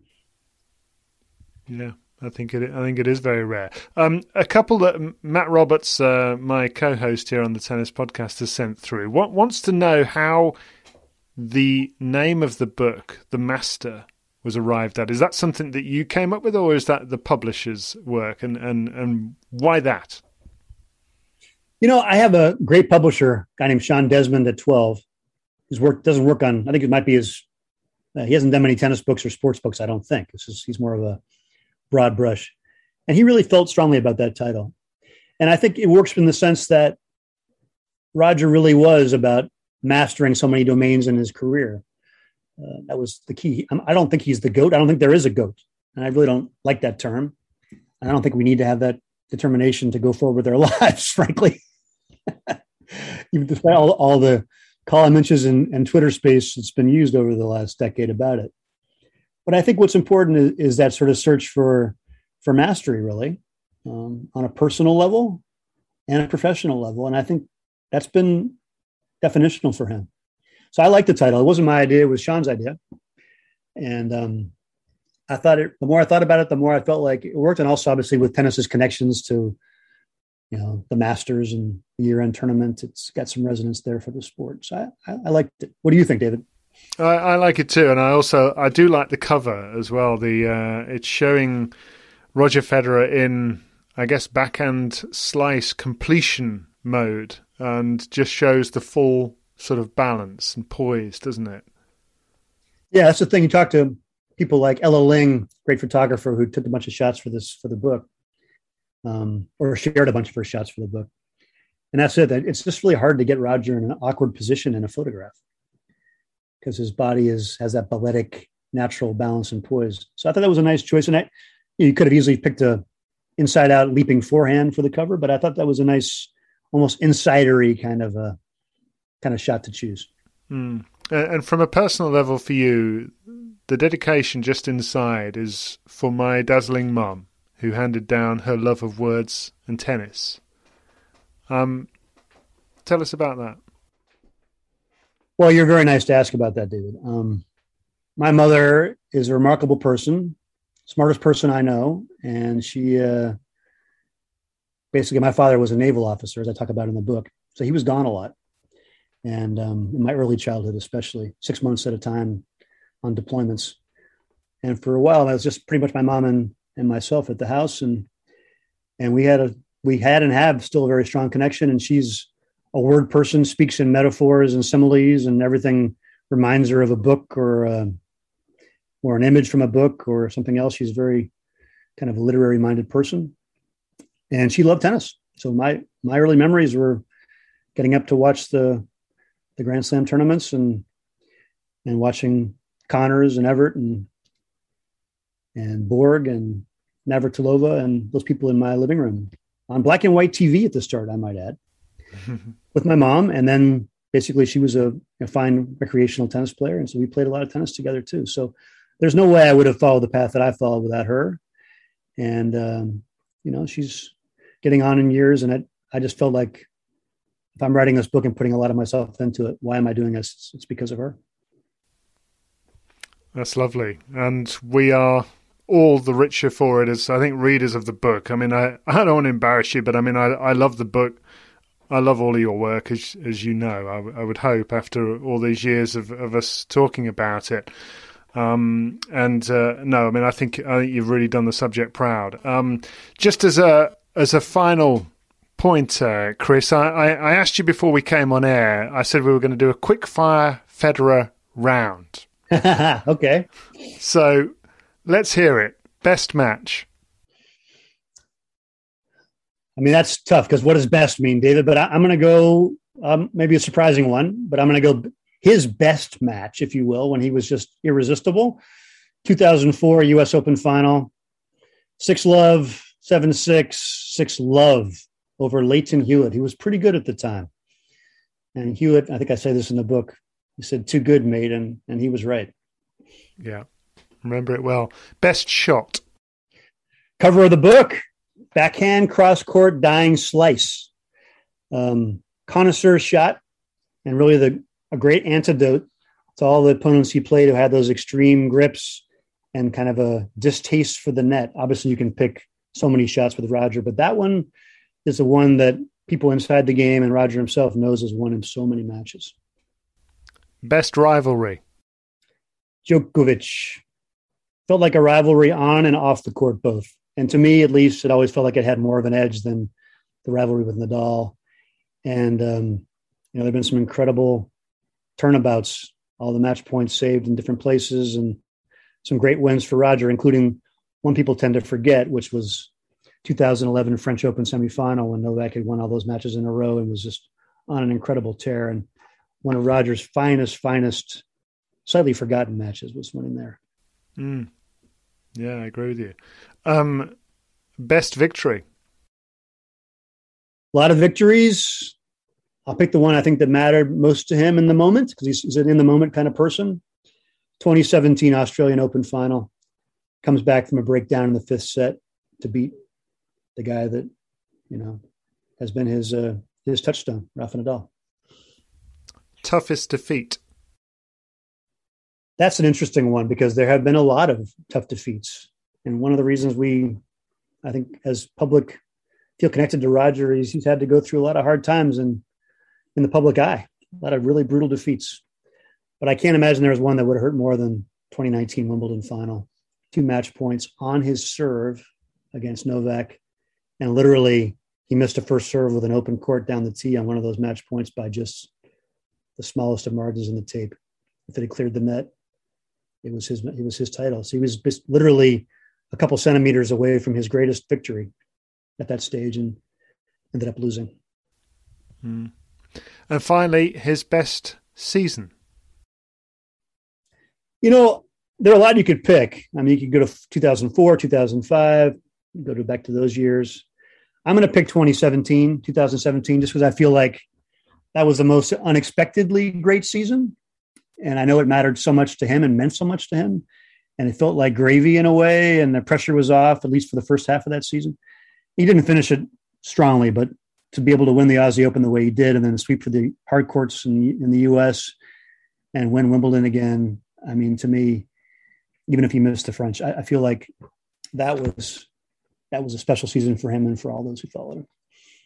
Yeah, I think it. I think it is very rare. Um, a couple that Matt Roberts, uh, my co-host here on the Tennis Podcast, has sent through. What wants to know how the name of the book, The Master, was arrived at. Is that something that you came up with, or is that the publisher's work? And and and why that? You know, I have a great publisher, a guy named Sean Desmond at twelve. His work doesn't work on, I think it might be his, uh, he hasn't done many tennis books or sports books, I don't think. This is, he's more of a broad brush. And he really felt strongly about that title. And I think it works in the sense that Roger really was about mastering so many domains in his career. Uh, that was the key. I don't think he's the GOAT. I don't think there is a GOAT. And I really don't like that term. And I don't think we need to have that determination to go forward with our lives, frankly. Even despite all, all the column inches and, and Twitter space that's been used over the last decade about it. But I think what's important is, is that sort of search for, for mastery, really, um, on a personal level and a professional level. And I think that's been definitional for him. So I like the title. It wasn't my idea. It was Sean's idea. And um, I thought it, the more I thought about it, the more I felt like it worked. And also obviously with tennis's connections to, you know, the Masters and the year-end tournament, it's got some resonance there for the sport. So I, I, I liked it. What do you think, David? I, I like it too. And I also, I do like the cover as well. The uh, it's showing Roger Federer in, I guess, backhand slice completion mode, and just shows the full sort of balance and poise, doesn't it? Yeah, that's the thing. You talk to people like Ella Ling, great photographer who took a bunch of shots for this, for the book, um, or shared a bunch of her shots for the book. And that's it. It's just really hard to get Roger in an awkward position in a photograph because his body is has that balletic, natural balance and poise. So I thought that was a nice choice. And I, you could have easily picked a inside-out leaping forehand for the cover, but I thought that was a nice, almost insidery kind of a kind of shot to choose. Mm. And from a personal level for you, the dedication just inside is for my dazzling mum, who handed down her love of words and tennis. Um, tell us about that. Well, you're very nice to ask about that, David. Um, my mother is a remarkable person, smartest person I know. And she, uh, basically, my father was a naval officer, as I talk about in the book. So he was gone a lot. And um, in my early childhood, especially six months at a time on deployments. And for a while, I was just pretty much my mom and, and myself at the house. And, and we had a, we had and have still a very strong connection. And she's a word person, speaks in metaphors and similes, and everything reminds her of a book or, a, or an image from a book or something else. She's very kind of a literary minded person. And she loved tennis. So my, my early memories were getting up to watch the, the Grand Slam tournaments and, and watching Connors and Everett and, and Borg and Navratilova and those people in my living room on black and white T V at the start, I might add, with my mom. And then basically she was a, a fine recreational tennis player. And so we played a lot of tennis together too. So there's no way I would have followed the path that I followed without her. And, um, you know, she's getting on in years. And it, I just felt like if I'm writing this book and putting a lot of myself into it, why am I doing this? It's because of her. That's lovely. And we are all the richer for it as, I think, readers of the book. I mean, I, I don't want to embarrass you, but I mean, I, I love the book. I love all of your work, as as you know. I, I would hope after all these years of, of us talking about it. Um, and uh, no, I mean, I think I think you've really done the subject proud. Um, just as a as a final point, uh, Chris, I, I, I asked you before we came on air. I said we were going to do a quick fire Federer round. Okay. So let's hear it. Best match. I mean, that's tough because what does best mean, David? But I, I'm going to go um, maybe a surprising one, but I'm going to go his best match, if you will, when he was just irresistible. two thousand four U S Open final, six love, seven six, six love over Leighton Hewitt. He was pretty good at the time. And Hewitt, I think I say this in the book, he said, too good, mate, and, and he was right. Yeah, remember it well. Best shot. Cover of the book, backhand cross-court dying slice. Um, connoisseur shot, and really the a great antidote to all the opponents he played who had those extreme grips and kind of a distaste for the net. Obviously, you can pick so many shots with Roger, but that one is the one that people inside the game and Roger himself knows has won him so many matches. Best rivalry. Djokovic. Felt like a rivalry on and off the court, both. And to me, at least, it always felt like it had more of an edge than the rivalry with Nadal. And, um, you know, there have been some incredible turnabouts, all the match points saved in different places, and some great wins for Roger, including one people tend to forget, which was two thousand eleven French Open semifinal when Novak had won all those matches in a row and was just on an incredible tear. And one of Roger's finest, finest, slightly forgotten matches was winning there. Mm. Yeah, I agree with you. Um, best victory. A lot of victories. I'll pick the one I think that mattered most to him in the moment because he's, he's an in-the-moment kind of person. twenty seventeen Australian Open final. Comes back from a breakdown in the fifth set to beat the guy that, you know, has been his uh, his touchstone, Rafa Nadal. Toughest defeat. That's an interesting one because there have been a lot of tough defeats. And one of the reasons we, I think, as public feel connected to Roger is he's had to go through a lot of hard times in, in the public eye, a lot of really brutal defeats. But I can't imagine there was one that would have hurt more than twenty nineteen Wimbledon final. Two match points on his serve against Novak. And literally he missed a first serve with an open court down the tee on one of those match points by just the smallest of margins in the tape. If it had cleared the net, it was his, it was his title. So he was just literally a couple centimeters away from his greatest victory at that stage and ended up losing. Mm. And finally, his best season. You know, there are a lot you could pick. I mean, you could go to two thousand four, two thousand five, go to back to those years. I'm going to pick twenty seventeen, two thousand seventeen, just because I feel like that was the most unexpectedly great season. And I know it mattered so much to him and meant so much to him. And it felt like gravy in a way, and the pressure was off, at least for the first half of that season. He didn't finish it strongly, but to be able to win the Aussie Open the way he did and then sweep for the hard courts in, in the U S and win Wimbledon again, I mean, to me, even if he missed the French, I, I feel like that was that was a special season for him and for all those who followed him.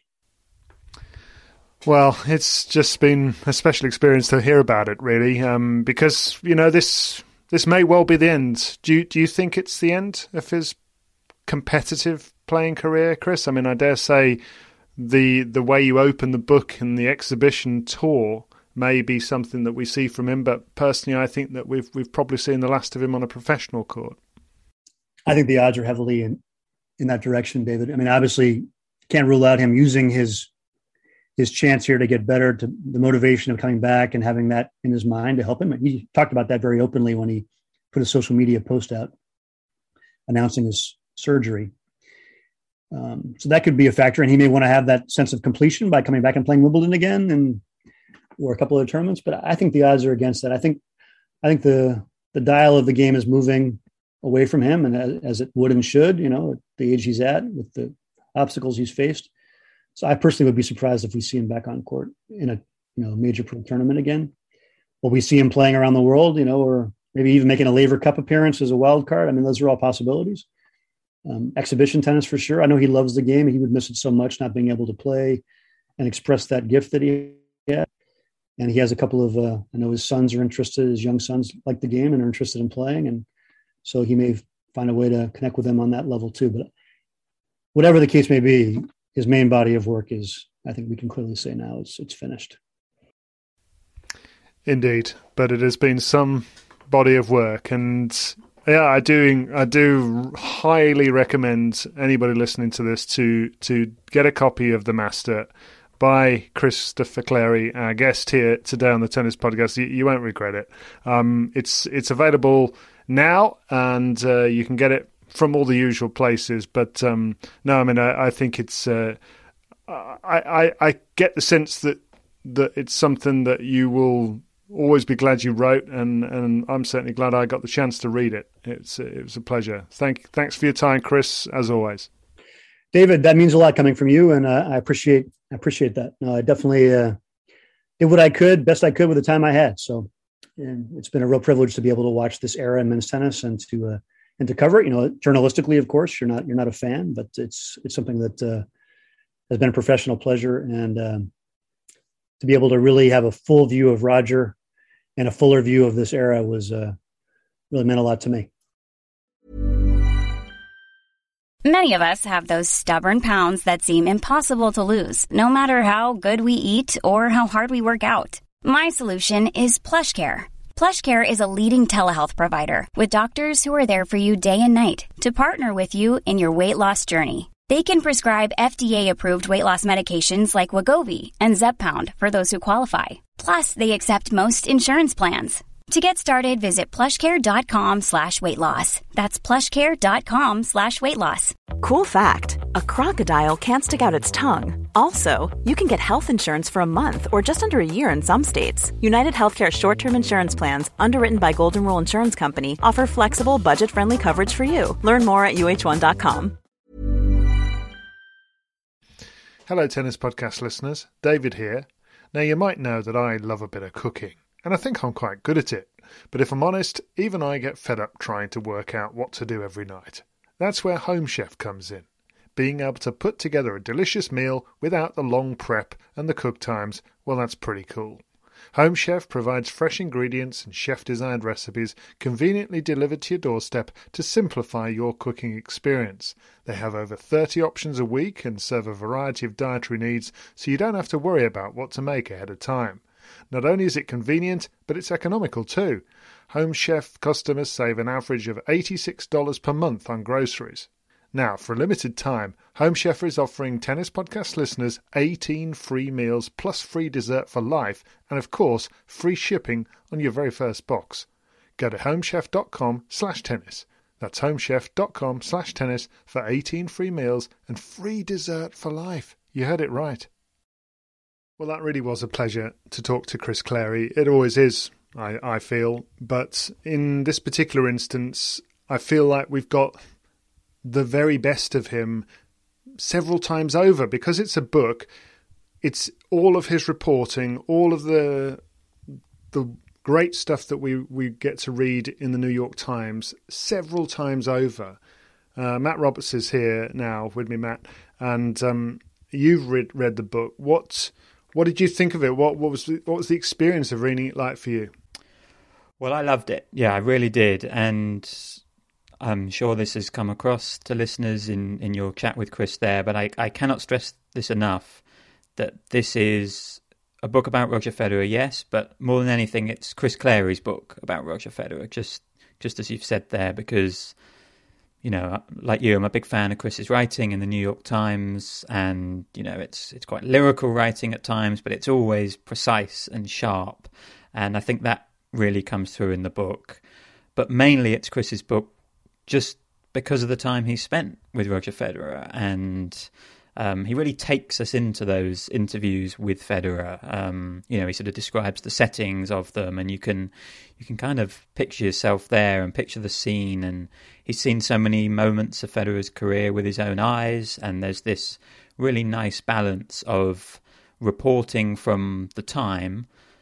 Well, it's just been a special experience to hear about it, really, um, because, you know, this this may well be the end. Do you, do you think it's the end of his competitive playing career, Chris? I mean, I dare say the the way you open the book and the exhibition tour may be something that we see from him, but personally, I think that we've we've probably seen the last of him on a professional court. I think the odds are heavily in, in that direction, David. I mean, obviously, can't rule out him using his his chance here to get better, to the motivation of coming back and having that in his mind to help him. He talked about that very openly when he put a social media post out announcing his surgery. Um, so that could be a factor, and he may want to have that sense of completion by coming back and playing Wimbledon again and or a couple of tournaments. But I think the odds are against that. I think I think the the dial of the game is moving away from him, and as, as it would and should, you know, at the age he's at with the obstacles he's faced. So I personally would be surprised if we see him back on court in a you know major pro tournament again. Will we see him playing around the world, you know, or maybe even making a Laver Cup appearance as a wild card. I mean, those are all possibilities. Um, exhibition tennis for sure. I know he loves the game. He would miss it so much not being able to play and express that gift that he had. And he has a couple of, uh, I know his sons are interested, his young sons like the game and are interested in playing. And so he may find a way to connect with them on that level too. But whatever the case may be, his main body of work is, I think we can clearly say now, it's it's finished. Indeed. But it has been some body of work. And yeah, I do I do highly recommend anybody listening to this to to get a copy of The Master by Christopher Clarey, our guest here today on the Tennis Podcast. You, you won't regret it. Um, it's it's available now, and uh, you can get it from all the usual places. But um, no, I mean, I, I think it's. Uh, I, I I get the sense that that it's something that you will always be glad you wrote, and, and I'm certainly glad I got the chance to read it. It's it was a pleasure. Thank thanks for your time, Chris, as always. David, that means a lot coming from you, and uh, I appreciate I appreciate that. No, I definitely uh, did what I could, best I could with the time I had. So, and it's been a real privilege to be able to watch this era in men's tennis and to uh, and to cover it. You know, journalistically, of course, you're not you're not a fan, but it's it's something that uh, has been a professional pleasure, and um, to be able to really have a full view of Roger and a fuller view of this era was uh, really meant a lot to me. Many of us have those stubborn pounds that seem impossible to lose, no matter how good we eat or how hard we work out. My solution is PlushCare. PlushCare is a leading telehealth provider with doctors who are there for you day and night to partner with you in your weight loss journey. They can prescribe F D A-approved weight loss medications like Wegovy and Zepbound for those who qualify. Plus, they accept most insurance plans. To get started, visit plushcare.com slash weight loss. That's plushcare.com slash weight loss. Cool fact, a crocodile can't stick out its tongue. Also, you can get health insurance for a month or just under a year in some states. United Healthcare short-term insurance plans, underwritten by Golden Rule Insurance Company, offer flexible, budget-friendly coverage for you. Learn more at U H one dot com. Hello, Tennis Podcast listeners. David here. Now, you might know that I love a bit of cooking, and I think I'm quite good at it. But if I'm honest, even I get fed up trying to work out what to do every night. That's where Home Chef comes in. Being able to put together a delicious meal without the long prep and the cook times, well, that's pretty cool. Home Chef provides fresh ingredients and chef-designed recipes conveniently delivered to your doorstep to simplify your cooking experience. They have over thirty options a week and serve a variety of dietary needs, so you don't have to worry about what to make ahead of time. Not only is it convenient, but it's economical too. Home Chef customers save an average of eighty-six dollars per month on groceries. Now, for a limited time, Home Chef is offering Tennis Podcast listeners eighteen free meals plus free dessert for life and, of course, free shipping on your very first box. Go to homechef.com slash tennis. That's homechef.com slash tennis for eighteen free meals and free dessert for life. You heard it right. Well, that really was a pleasure to talk to Chris Clarey. It always is, I, I feel. But in this particular instance, I feel like we've got the very best of him several times over, because it's a book. It's all of his reporting, all of the the great stuff that we, we get to read in the New York Times several times over. Uh, Matt Roberts is here now with me, Matt, and um, you've read read the book. What what did you think of it? What what was the, what was the experience of reading it like for you? Well, I loved it. Yeah, I really did, and I'm sure this has come across to listeners in, in your chat with Chris there, but I, I cannot stress this enough, that this is a book about Roger Federer, yes, but more than anything, it's Chris Clarey's book about Roger Federer, just just as you've said there, because, you know, like you, I'm a big fan of Chris's writing in the New York Times, and, you know, it's it's quite lyrical writing at times, but it's always precise and sharp, and I think that really comes through in the book. But mainly it's Chris's book just because of the time he spent with Roger Federer, and um, he really takes us into those interviews with Federer. Um, you know, he sort of describes the settings of them, and you can you can kind of picture yourself there and picture the scene. And he's seen so many moments of Federer's career with his own eyes, and there's this really nice balance of reporting from the time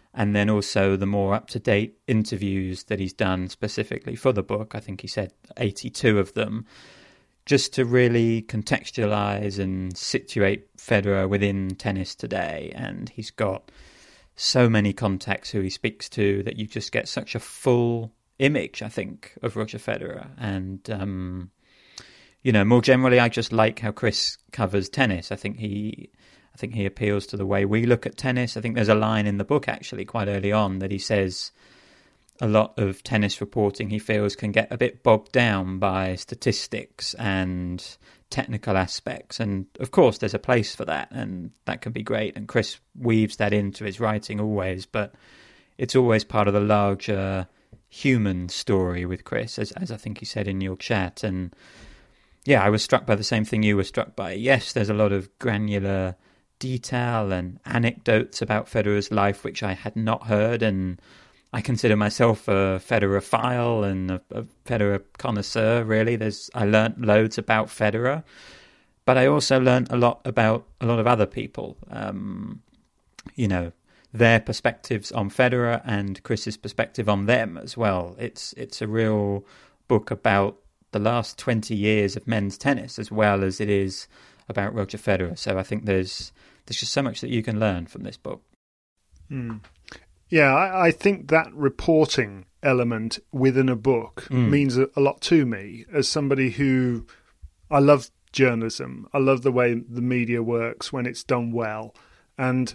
and then also the more up-to-date interviews that he's done specifically for the book. I think he said eighty-two of them, just to really contextualize and situate Federer within tennis today. And he's got so many contacts who he speaks to that you just get such a full image, I think, of Roger Federer. And, um, you know, more generally, I just like how Chris covers tennis. I think he... I think he appeals to the way we look at tennis. I think there's a line in the book, actually, quite early on, that he says a lot of tennis reporting, he feels, can get a bit bogged down by statistics and technical aspects. And, of course, there's a place for that, and that can be great. And Chris weaves that into his writing always, but it's always part of the larger human story with Chris, as, as I think he said in your chat. And, yeah, I was struck by the same thing you were struck by. Yes, there's a lot of granular detail and anecdotes about Federer's life which I had not heard, and I consider myself a Federer-phile and a, a Federer connoisseur, really. There's I learnt loads about Federer, but I also learnt a lot about a lot of other people, um, you know, their perspectives on Federer and Chris's perspective on them as well. It's it's a real book about the last twenty years of men's tennis as well as it is about Roger Federer. So I think there's there's just so much that you can learn from this book. Mm. Yeah, I, I think that reporting element within a book mm. means a, a lot to me as somebody who, I love journalism. I love the way the media works when it's done well. And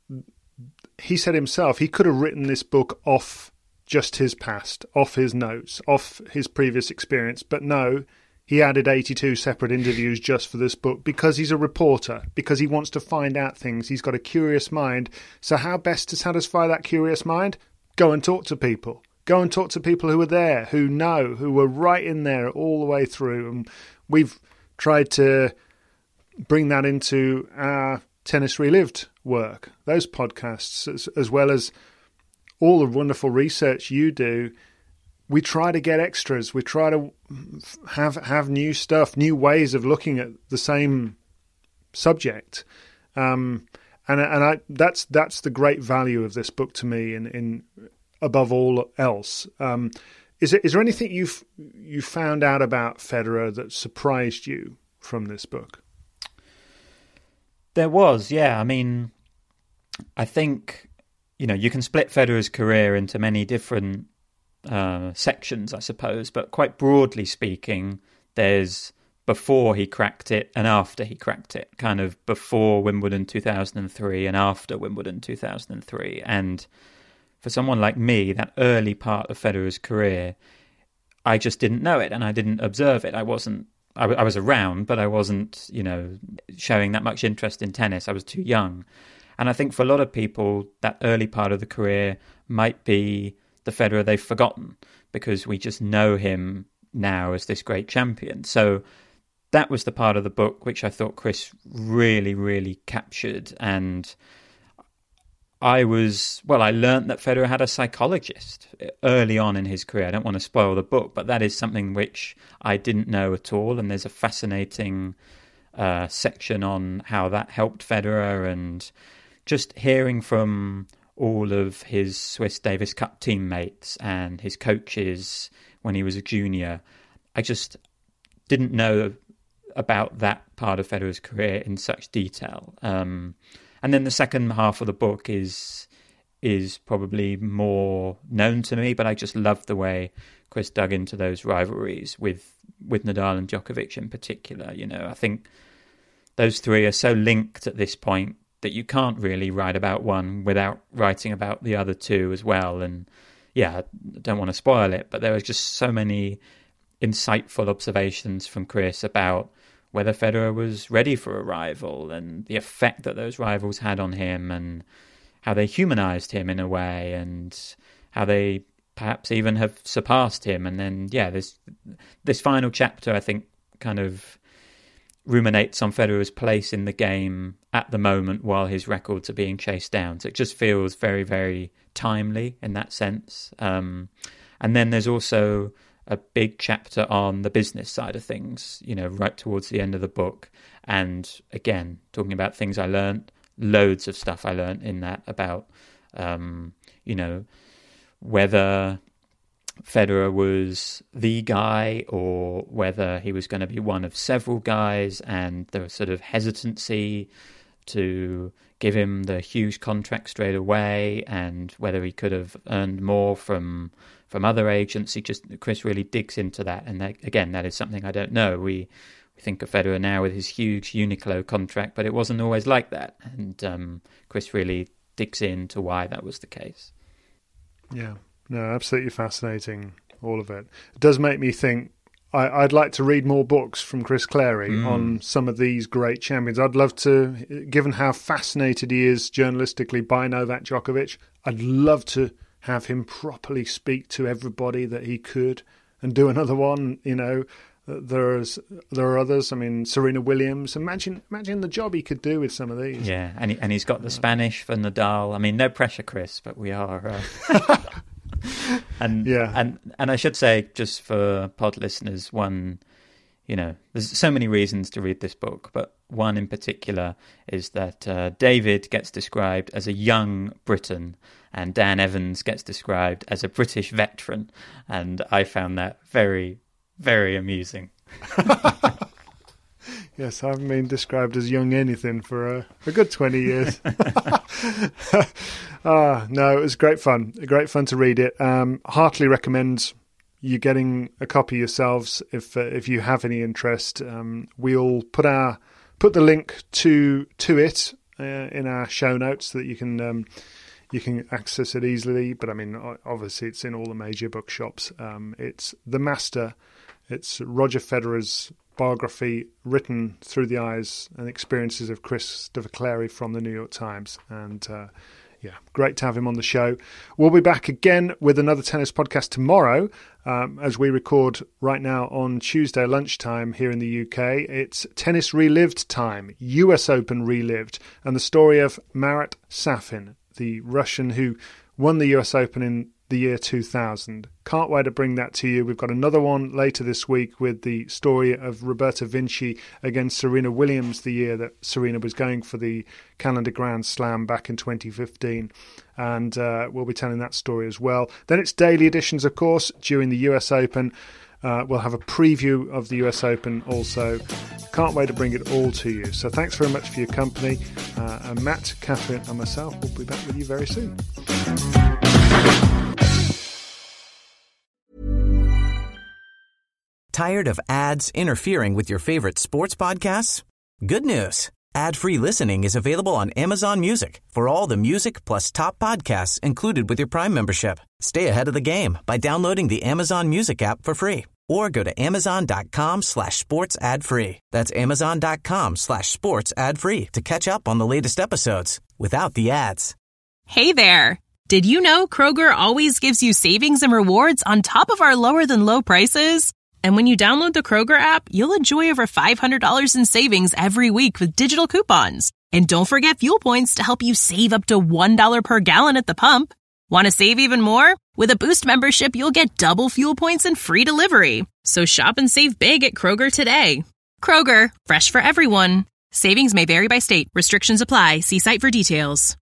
he said himself, he could have written this book off just his past, off his notes, off his previous experience. But no, he added eighty-two separate interviews just for this book because he's a reporter, because he wants to find out things. He's got a curious mind. So how best to satisfy that curious mind? Go and talk to people. Go and talk to people who are there, who know, who were right in there all the way through. And we've tried to bring that into our Tennis Relived work, those podcasts, as, as well as all the wonderful research you do. We try to get extras. We try to have have new stuff, new ways of looking at the same subject, um, and and I that's that's the great value of this book to me. In, in above all else, um, is it is there anything you've you found out about Federer that surprised you from this book? There was, yeah. I mean, I think you know you can split Federer's career into many different Uh, sections, I suppose, but quite broadly speaking, there's before he cracked it and after he cracked it, kind of before Wimbledon two thousand three and after Wimbledon two thousand three. And for someone like me, that early part of Federer's career, I just didn't know it and I didn't observe it. I wasn't, I, I was around, but I wasn't, you know, showing that much interest in tennis. I was too young. And I think for a lot of people, that early part of the career might be the Federer they've forgotten because we just know him now as this great champion. So that was the part of the book which I thought Chris really, really captured. And I was, well, I learned that Federer had a psychologist early on in his career. I don't want to spoil the book, but that is something which I didn't know at all. And there's a fascinating uh, section on how that helped Federer, and just hearing from all of his Swiss Davis Cup teammates and his coaches when he was a junior. I just didn't know about that part of Federer's career in such detail. Um, and then the second half of the book is is probably more known to me, but I just loved the way Chris dug into those rivalries with, with Nadal and Djokovic in particular. You know, I think those three are so linked at this point that you can't really write about one without writing about the other two as well. And yeah, I don't want to spoil it, but there was just so many insightful observations from Chris about whether Federer was ready for a rival and the effect that those rivals had on him and how they humanized him in a way and how they perhaps even have surpassed him. And then, yeah, this this final chapter, I think, kind of ruminates on Federer's place in the game at the moment while his records are being chased down. So it just feels very, very timely in that sense. Um, and then there's also a big chapter on the business side of things, you know, right towards the end of the book. And again, talking about things I learned, loads of stuff I learned in that about Um, you know, whether Federer was the guy or whether he was going to be one of several guys, and there was sort of hesitancy to give him the huge contract straight away, and whether he could have earned more from from other agents. He just Chris really digs into that, and that, again, that is something I don't know. We we think of Federer now with his huge Uniqlo contract, but it wasn't always like that, and um, Chris really digs into why that was the case. Yeah, no, absolutely fascinating, all of it. It does make me think I, I'd like to read more books from Chris Clary mm. on some of these great champions. I'd love to, given how fascinated he is journalistically by Novak Djokovic, I'd love to have him properly speak to everybody that he could and do another one. You know, there's there are others. I mean, Serena Williams. Imagine imagine the job he could do with some of these. Yeah, and he, and he's got the Spanish for Nadal. I mean, no pressure, Chris, but we are. Uh... and yeah, and and I should say, just for pod listeners, one, you know, there's so many reasons to read this book, but one in particular is that uh, David gets described as a young Briton, and Dan Evans gets described as a British veteran, and I found that very, very amusing. Yes, I haven't been described as young anything for a, a good twenty years. ah, no, it was great fun. Great fun to read it. Um, heartily recommend you getting a copy yourselves if uh, if you have any interest. Um, we'll put our put the link to to it uh, in our show notes so that you can um, you can access it easily. But I mean, obviously, it's in all the major bookshops. Um, it's The Master. It's Roger Federer's biography written through the eyes and experiences of Christopher Clarey from the New York Times. And uh, yeah, great to have him on the show. We'll be back again with another tennis podcast tomorrow, um, as we record right now on Tuesday lunchtime here in the U K. It's Tennis Relived time, U S Open Relived, and the story of Marat Safin, the Russian who won the U S Open in the year two thousand. Can't wait to bring that to you. We've got another one later this week with the story of Roberta Vinci against Serena Williams the year that Serena was going for the Calendar Grand Slam back in twenty fifteen. And uh, we'll be telling that story as well. Then it's daily editions, of course, during the U S Open. Uh, we'll have a preview of the U S Open also. Can't wait to bring it all to you. So thanks very much for your company. Uh, and Matt, Catherine and myself will be back with you very soon. Tired of ads interfering with your favorite sports podcasts? Good news. Ad-free listening is available on Amazon Music for all the music plus top podcasts included with your Prime membership. Stay ahead of the game by downloading the Amazon Music app for free or go to amazon.com slash sports ad free. That's amazon.com slash sports ad free to catch up on the latest episodes without the ads. Hey there. Did you know Kroger always gives you savings and rewards on top of our lower than low prices? And when you download the Kroger app, you'll enjoy over five hundred dollars in savings every week with digital coupons. And don't forget fuel points to help you save up to one dollar per gallon at the pump. Want to save even more? With a Boost membership, you'll get double fuel points and free delivery. So shop and save big at Kroger today. Kroger, fresh for everyone. Savings may vary by state. Restrictions apply. See site for details.